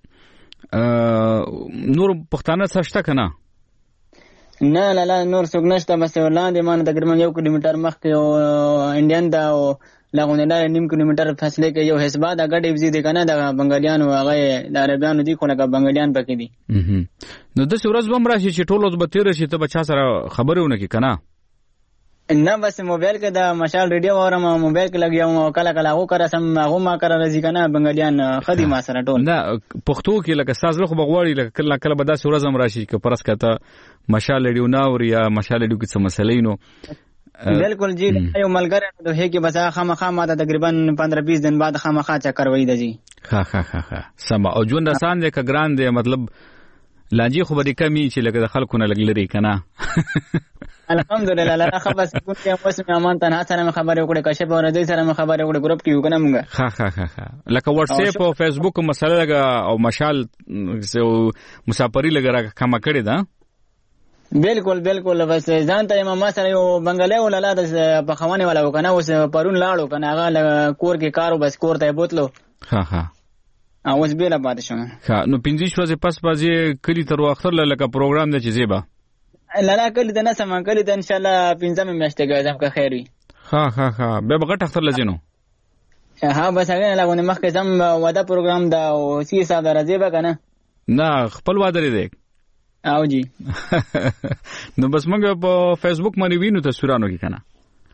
A: نور پښتانه څشته کنه؟
T: نه لا لا نور څوک نشته بس ولاندې مان تقریبا یو کیلومتر مخکې او انډین دا او لغونه دا نیم کیلومتر فاصله کې یو حسابه دا غډې وزي دي کنه د بنگالیانو هغه د عربیانو دي خو نه بنگالیان پکې دي.
A: نو د ورځ بم راشي چې ټول به تیر شي ته بچا سره خبرونه کې کنه؟
T: نه بس موبایل کې دا مشال ریډیو اورم موبایل کې لګیاو کله کله هغه کرا سم هغه ما کرا راځي کنه بنگالیان خدي ما سره ټول.
A: نه پښتو کې لکه ساز له خو بغواړي لکه کله کله به داسې ورځ هم راشي چې پرس کته مشال ریډیو ناور یا مشال ریډیو کې څه مسلې نو
T: بالکل جی یو ملګری ته هي کې بس خامخا ما ته تقریبا پندرہ بیس دن بعد خامخا چکر وای د جی.
A: ها ها ها ها سم او جون آسان دی که ګران دی مطلب لانجی خو به کمی چې لکه د خلکو نه لګلري کنه؟
T: الحمدلله لا خبر سکون کې اوس مې امان تنها سره خبرې وکړې کشف او رضی سره خبرې وکړې ګروپ کې وکنه موږ.
A: ها ها ها لکه واتس اپ او فیسبوک مسله لګا او مشال مسافری لګا کما کړی دا.
T: بالکل بالکل بس ځان ته ما سره یو بنگالی ولاله د پخوانی والا وکنه اوس پرون لاړو کنه هغه کور کې کارو بس کور ته بوتلو.
A: ها ها
T: اوس بیل پاتې شوم.
A: ها نو پنځه ورځې پس بازي کلی تر واخر لکه پروګرام د چیزې با
T: لاله کلی ته نه سم کلی ته ان شاء الله پنځه مې میاشتې ګرځم که خیر وي.
A: ها ها ها به بغټ اختر لجنو.
T: ها بس هغه لګونه مخکې زم واده پروګرام دا او سی صاحب راځي به کنه؟
A: نه خپل واده لري
T: او جی.
A: نو بس موږ په فیسبوک باندې وینو تصویرانو کې کنه؟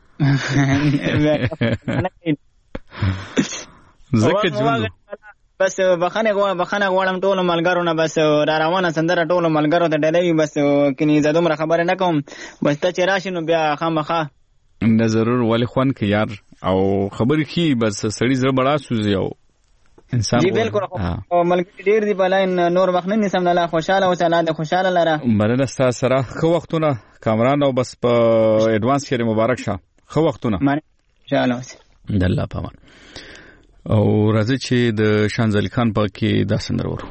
A: زکه جون
T: بس بخنه غوا بخنه غواړم ټول ملګرو نه بس را روانه سندره ټول ملګرو ته ډلې بس کینی زه دومره خبره نه کوم بس ته چې راشي نو بیا خامخا
A: نه ضرور ولی خوان کې یار او خبرې کی بس سړی زړه بڑا سوزي او انسان.
T: جی بالکل ملګری ډیر دی بلای نور وخت نه نسم نه خوشاله او تعالی خوشاله لره
A: مننه ستاسو سره خو وختونه کامران او بس په اډوانس کې مبارک شه خو وختونه
T: ان شاء الله
A: د الله پامان. او راځي چې د شانزلی خان په کې دا سندره ورو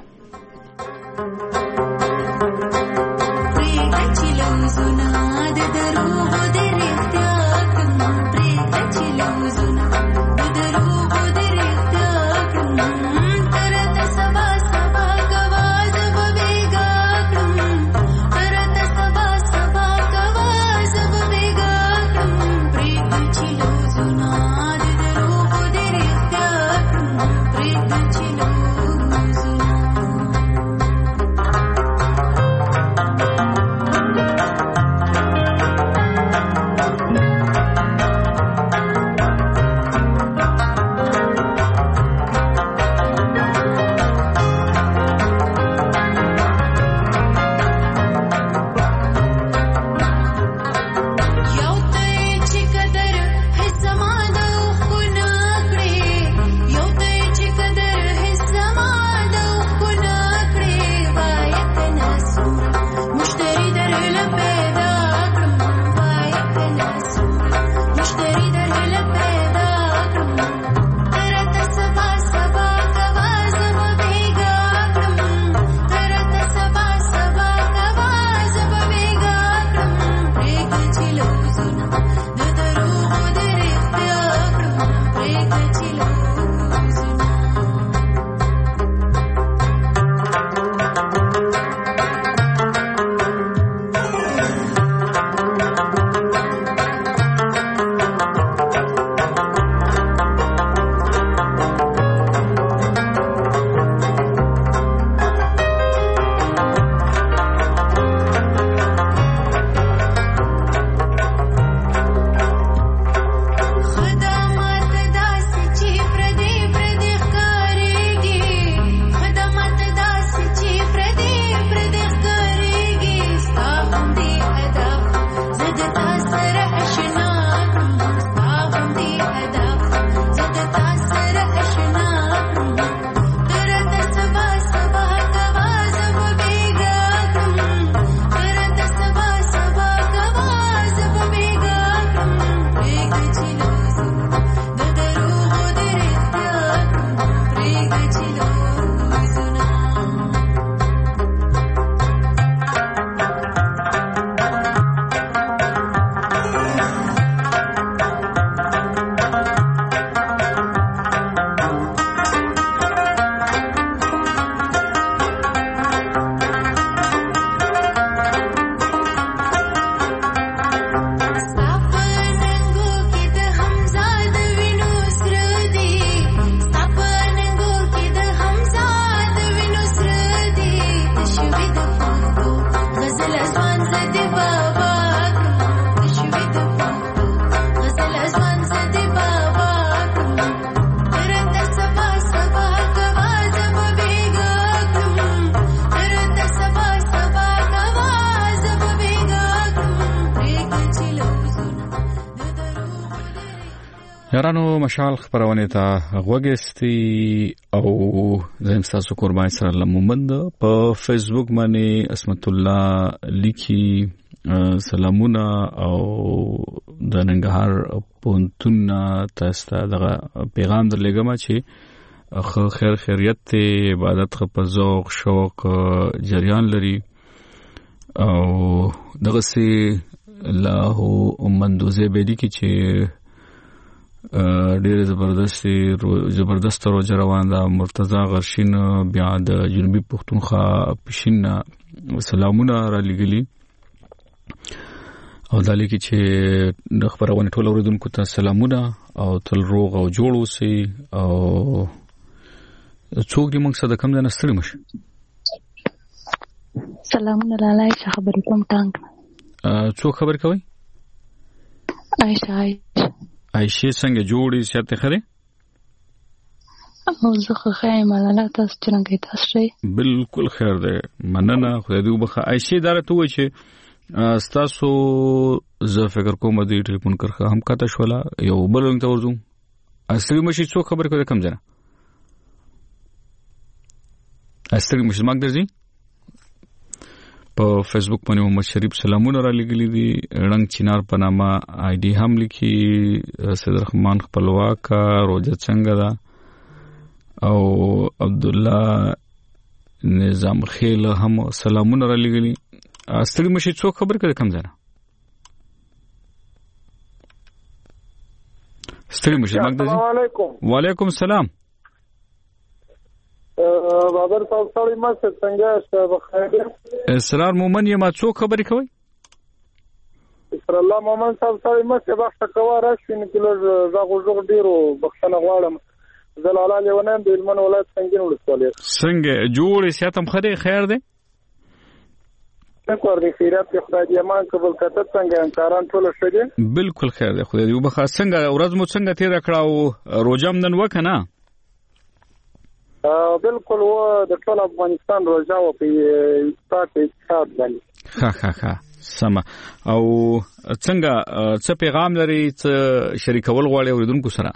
A: یارانو مشال خبرونه ته غوګستی او زم تاسو قربان سره لمومند په فیسبوک باندې اسمت الله لیکي سلامونه او د ننګرهار پونتون تاسو ته دغه پیغام درلګم چې خو خیر خیریت ته عبادت خو په ذوق شوق جریان لري او دغه سي الله مندوزه به دي چې ډېر زبردست زبردست روزه روان ده. مرتضی غرشین بیا د جنوبي پښتونخوا پښین سلامونه را لګلی او د لیکي چې د خبرونه ټول اوریدونکو ته سلامونه او تل روغ او جوړ اوسئ او څوک دې موږ سره کوم نه ستړي مشه.
U: سلامونه لاله خبرې کوم ټانګ
A: څوک خبر کوي؟
U: عائشہ عائشہ
A: عائشہ څنګه جوړې ساتي خره؟
U: او زه خو خایم لاله تاسو څنګه تاسو؟
A: بالکل خیر ده مننه خدای دې وبخه. عائشہ دار ته وای چې تاسو زه فکر کوم دې ټلیفون کړه هم کاته شولا یو بلنګ ته ورځم اصلي مشي څوک خبر کوي کم ځنه اصلي مشي ماګ درځي په فیسبوک باندې محمد شریف سلامونه را لګلې دي. رنګ چینار په نامه آی ډي هم لیکي. سید رحمان خپلواک روزه څنګه ده او عبد الله نظام خیل هم سلامونه را لګلي. ستړي مشي څوک خبر کړي کم ځنه ستړي مشي ماګ درځي.
V: السلام علیکم.
A: وعلیکم السلام.
V: بابر صاحب سړی ما څنګه شه بخیر
A: اسرار مومن یما څوک خبرې کوي؟
V: اسرار الله مومن صاحب سړی ما څه بخښه کوه راشي نه کله زغه زغ ډیرو بخښنه غواړم. زلاله لیونان د هلمند ولایت څنګه ولسوالۍ
A: څنګه جوړې سیاتم خره خیر ده
V: څنګه ورته خیرات په خدای دې امان قبول کړه څنګه انکاران ټول شګي
A: بالکل خیر ده خدای دې وبخا. څنګه ورځ مو څنګه تیر کړه او روزم نن وکنه؟
V: بالکل و د ټول افغانستان روزه او په تاسو حساب باندې
A: ها ها ها سم. او څنګه څه پیغام لري څه شریکول غواړي اوریدونکو سره؟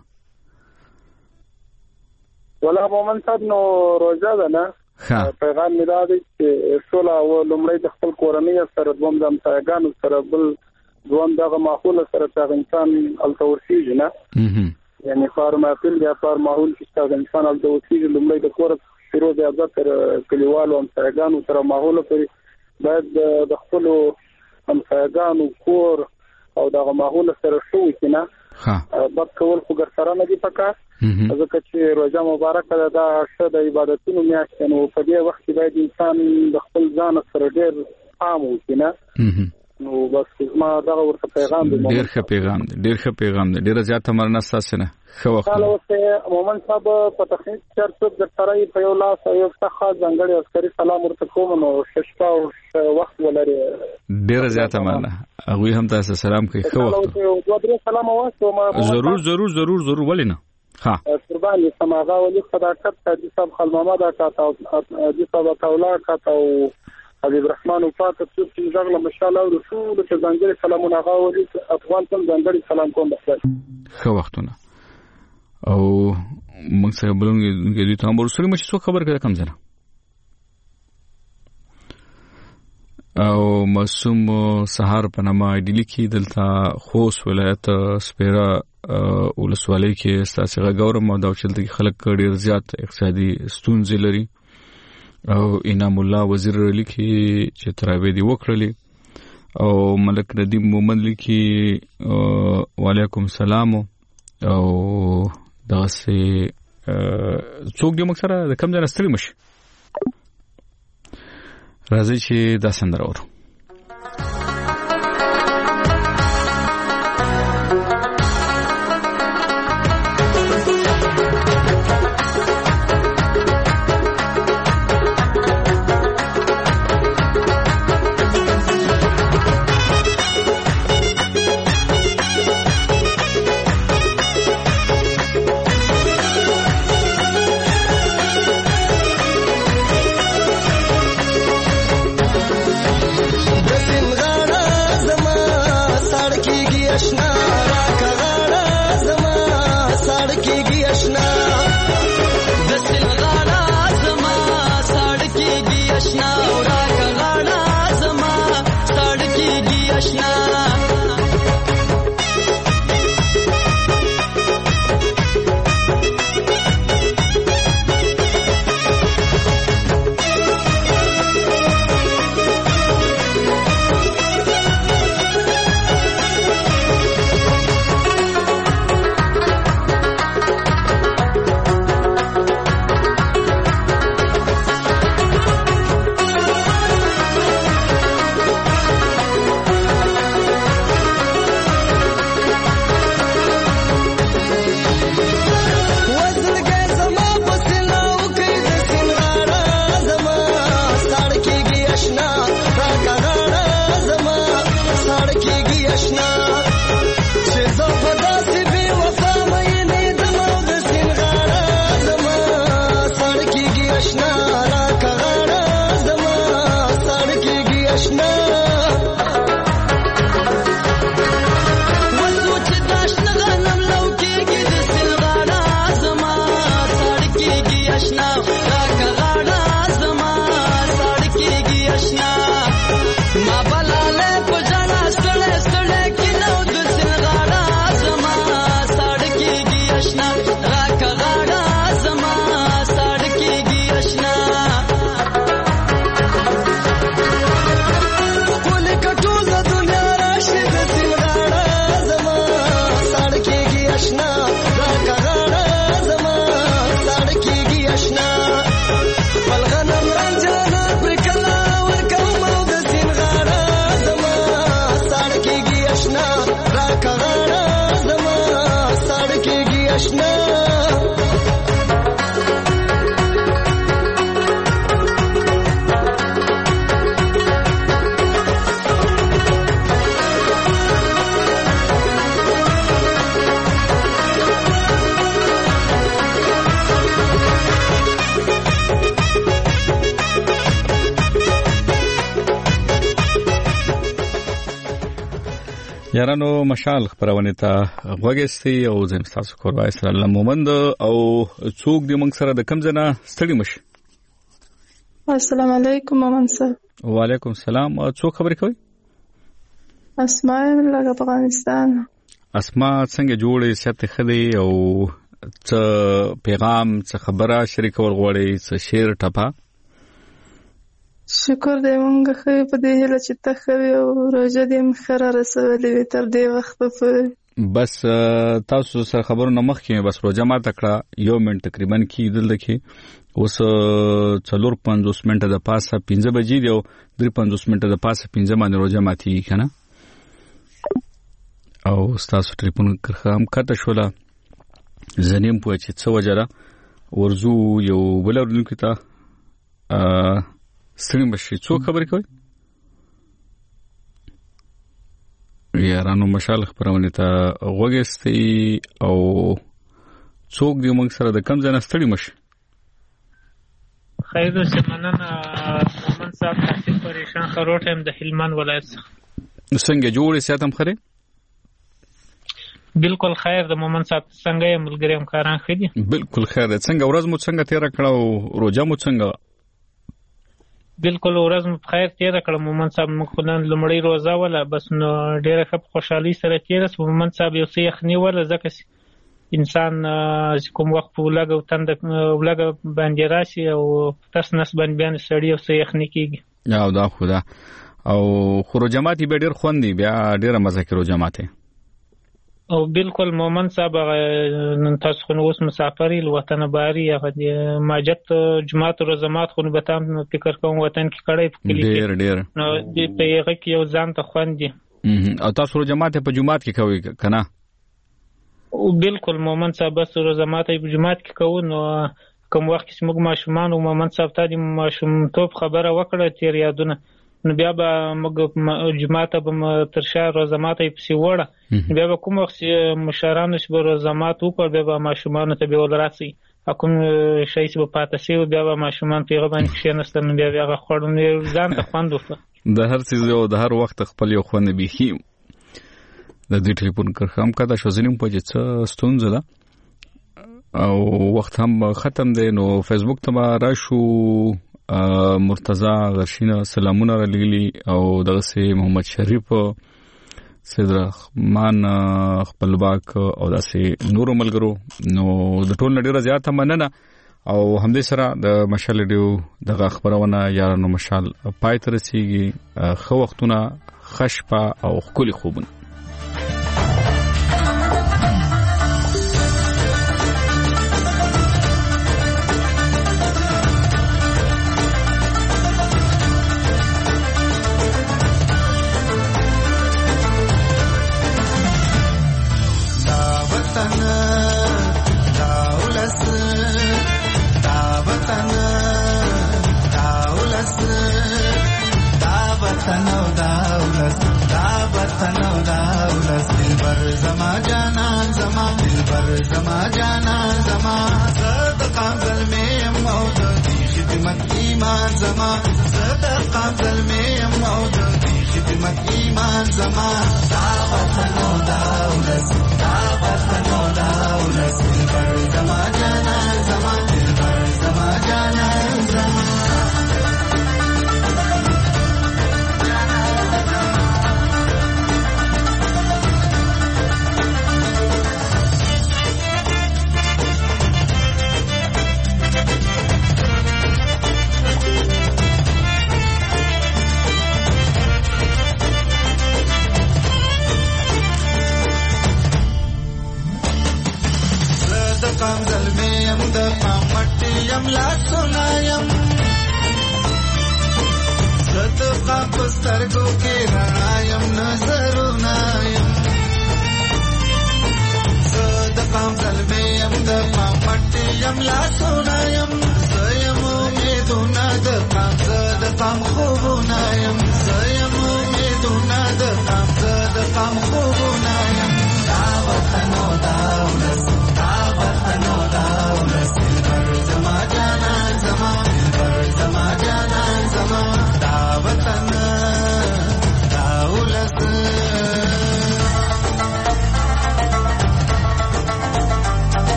V: ولا مومن صاحب نو روزه ده نه پیغام میرا دی چې ټول او لمړی د خپل کورنۍ سره دوم د امتیازګانو سره بل دوم دغه معقول سره چې انسان التورسیږي نه یعنی فارماتل یا فارماول چې انسان د وسیله لمړی د کور شروع د عادت تر کلیوالو هم څنګهانو سره ماحول پرې باید د خپل هم څنګهانو کور او د ماحول سره شو کینا ها بد کول خو ګر نه دی پکار ځکه چې روزه مبارکه ده د عبادتونو میاشت نو په دې وخت کې باید انسان د خپل ځان سره ډېر پام وکړي نو بس ما دا ورته پیغام دی.
A: ډیر ښه پیغام دی ډیر ښه پیغام دی ډیر زیاته مرنه تاسو نه خو وخت
V: حالا اوسه مومن صاحب په تخنیک چرته د ترای په یو لاس یو څخه ځنګړی عسکري سلام ورته کوم نو ششتا او وخت ولري
A: ډیر زیاته مرنه هغه هم تاسو سلام کوي خو وخت
V: دوه درې سلام واسو ما
A: ضرور ضرور ضرور ضرور ولینه ها
V: قربان سماغه ولي صداقت حاجی صاحب خل محمد اکا او حاجی صاحب تولا اکا او حبیب الرحمن او فاطمه چې زغله مشاله او رسول ته ځانګړي سلامونه غوړي افغان ته ځانګړي سلام کوم بخیر
A: خو وختونه او موږ سره بلونګي دي ته امر سره مې څه خبر کړه کم زنه او مسوم سهار په نامه ډیلی کې دلته خوست ولایت سپیرا ولسوالۍ کې ستاسو غوړم او د چلته خلک ډیر زیات اقتصادي ستونزې لري او انعام الله وزیر لیکي چې تراوی دی وکړلې او ملک ندیم مومن لیکي وعلیکم السلام او داسې څوک دی موږ سره د کم ځای نه ستړي مشي راځي چې دا سندره اورو. یارانو مشال خبرونه ته غوږستي او زم تاسو کوروای سره الله مومند او څوک دی موږ سره د کم ځنا ستړي مش.
B: السلام علیکم مومند صاحب.
A: وعلیکم السلام. څوک خبرې کوي؟
B: اسماء لګ افغانستان.
A: اسماء څنګه جوړې سات خدي او څه پیغام څه خبره شریکول غوړې څه شعر ټپا؟
B: شکر دې مونږ خو په دې هله چې تخوي او روزه دې مخره رسولې تر دې وخت پورې.
A: بس تاسو سره خبرونه مخ کې بس روزه ما تکړه یو منټ تقریبا کې دل کې اوس څلور پنځوس منټه د پاسه پنځه بجې دی او درې پنځوس منټه د پاسه پنځه باندې روزه ماتي کنه او تاسو ټلیفون کړم کته شولا زنیم په چې څو وجره ورزو یو ولرونکو ته ا ستړي مشي څوک خبرې کوي؟ یارانو مشال خبرونه ته غوږستي او څوک دی موږ سره د کم ځای نه ستړي مشي.
C: خیر اوسه مننه مومن صاحب تاسو پریشان خروټ هم د هلمند ولایت
A: څنګه جوړې ساتم خره؟
C: بالکل خیر د مومن صاحب څنګه ملګری هم کاران خدي؟
A: بالکل خیر څنګه ورځ مو څنګه تیر کړه او روزه مو څنګه؟
C: بالکل ورځ مو خیر تیر کړه مومن صاحب مخ نن لمړی روزه ولا بس نو ډیره ښه خوشحالي سره تیر مومن صاحب یو څه یخنی ولا ځکه انسان کوم وخت په ولګ او تند ولګ باندې راشي او تاسو نس باندې بیان سړی او سیخنی کیږي
A: او دا خدا او خروجماتي به ډیر خوندي بیا ډیره مزه کوي جماعت
C: او بالکل مومن صاحب نن تاسو خو اوس مسافر ال وطن باري هغه ماجت جماعت او جماعت خو به تام فکر کوم وطن کې کړي په
A: ډیر ډیر
C: نو دې په هغه کې یو ځان ته خوندي
A: او تاسو جماعت په جماعت کې کوي کنه
C: او بالکل مومن صاحب سره جماعت په جماعت کې کوو نو کوم وخت چې موږ ماشومان او مومن صاحب ته د ماشوم توپ خبره وکړه تیر یادونه نو بیا به موږ جماعت به تر شهر جماعت په سی وړه بیا به کوم وخت مشران شبر جماعت وکړ بیا به ماشومان ته به ولراسي کوم شي چې په پاتې سی بیا به ماشومان په غوښنه کې نستن بیا بیا خورونه ځان ته خوند وکړه
A: د هر څه او د هر وخت خپل یو خوند بيخي د دې ټلیفون کرخم کده شو زنیم په چې ستونزه ده او وخت هم ختم دی نو فیسبوک ته را شو مرتضی غرشینه سلامونه را لګلی او دغه سي محمد شریف سید رحمان خپلواک او داسې نور ملګرو نو د ټول نړۍ زیاته مننه او همدې سره د مشال ډیو دغه خبرونه یارانو مشال پای تر رسیږي خو وختونه خشپه او خولي خوبونه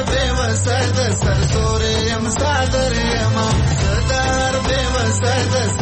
D: Sadar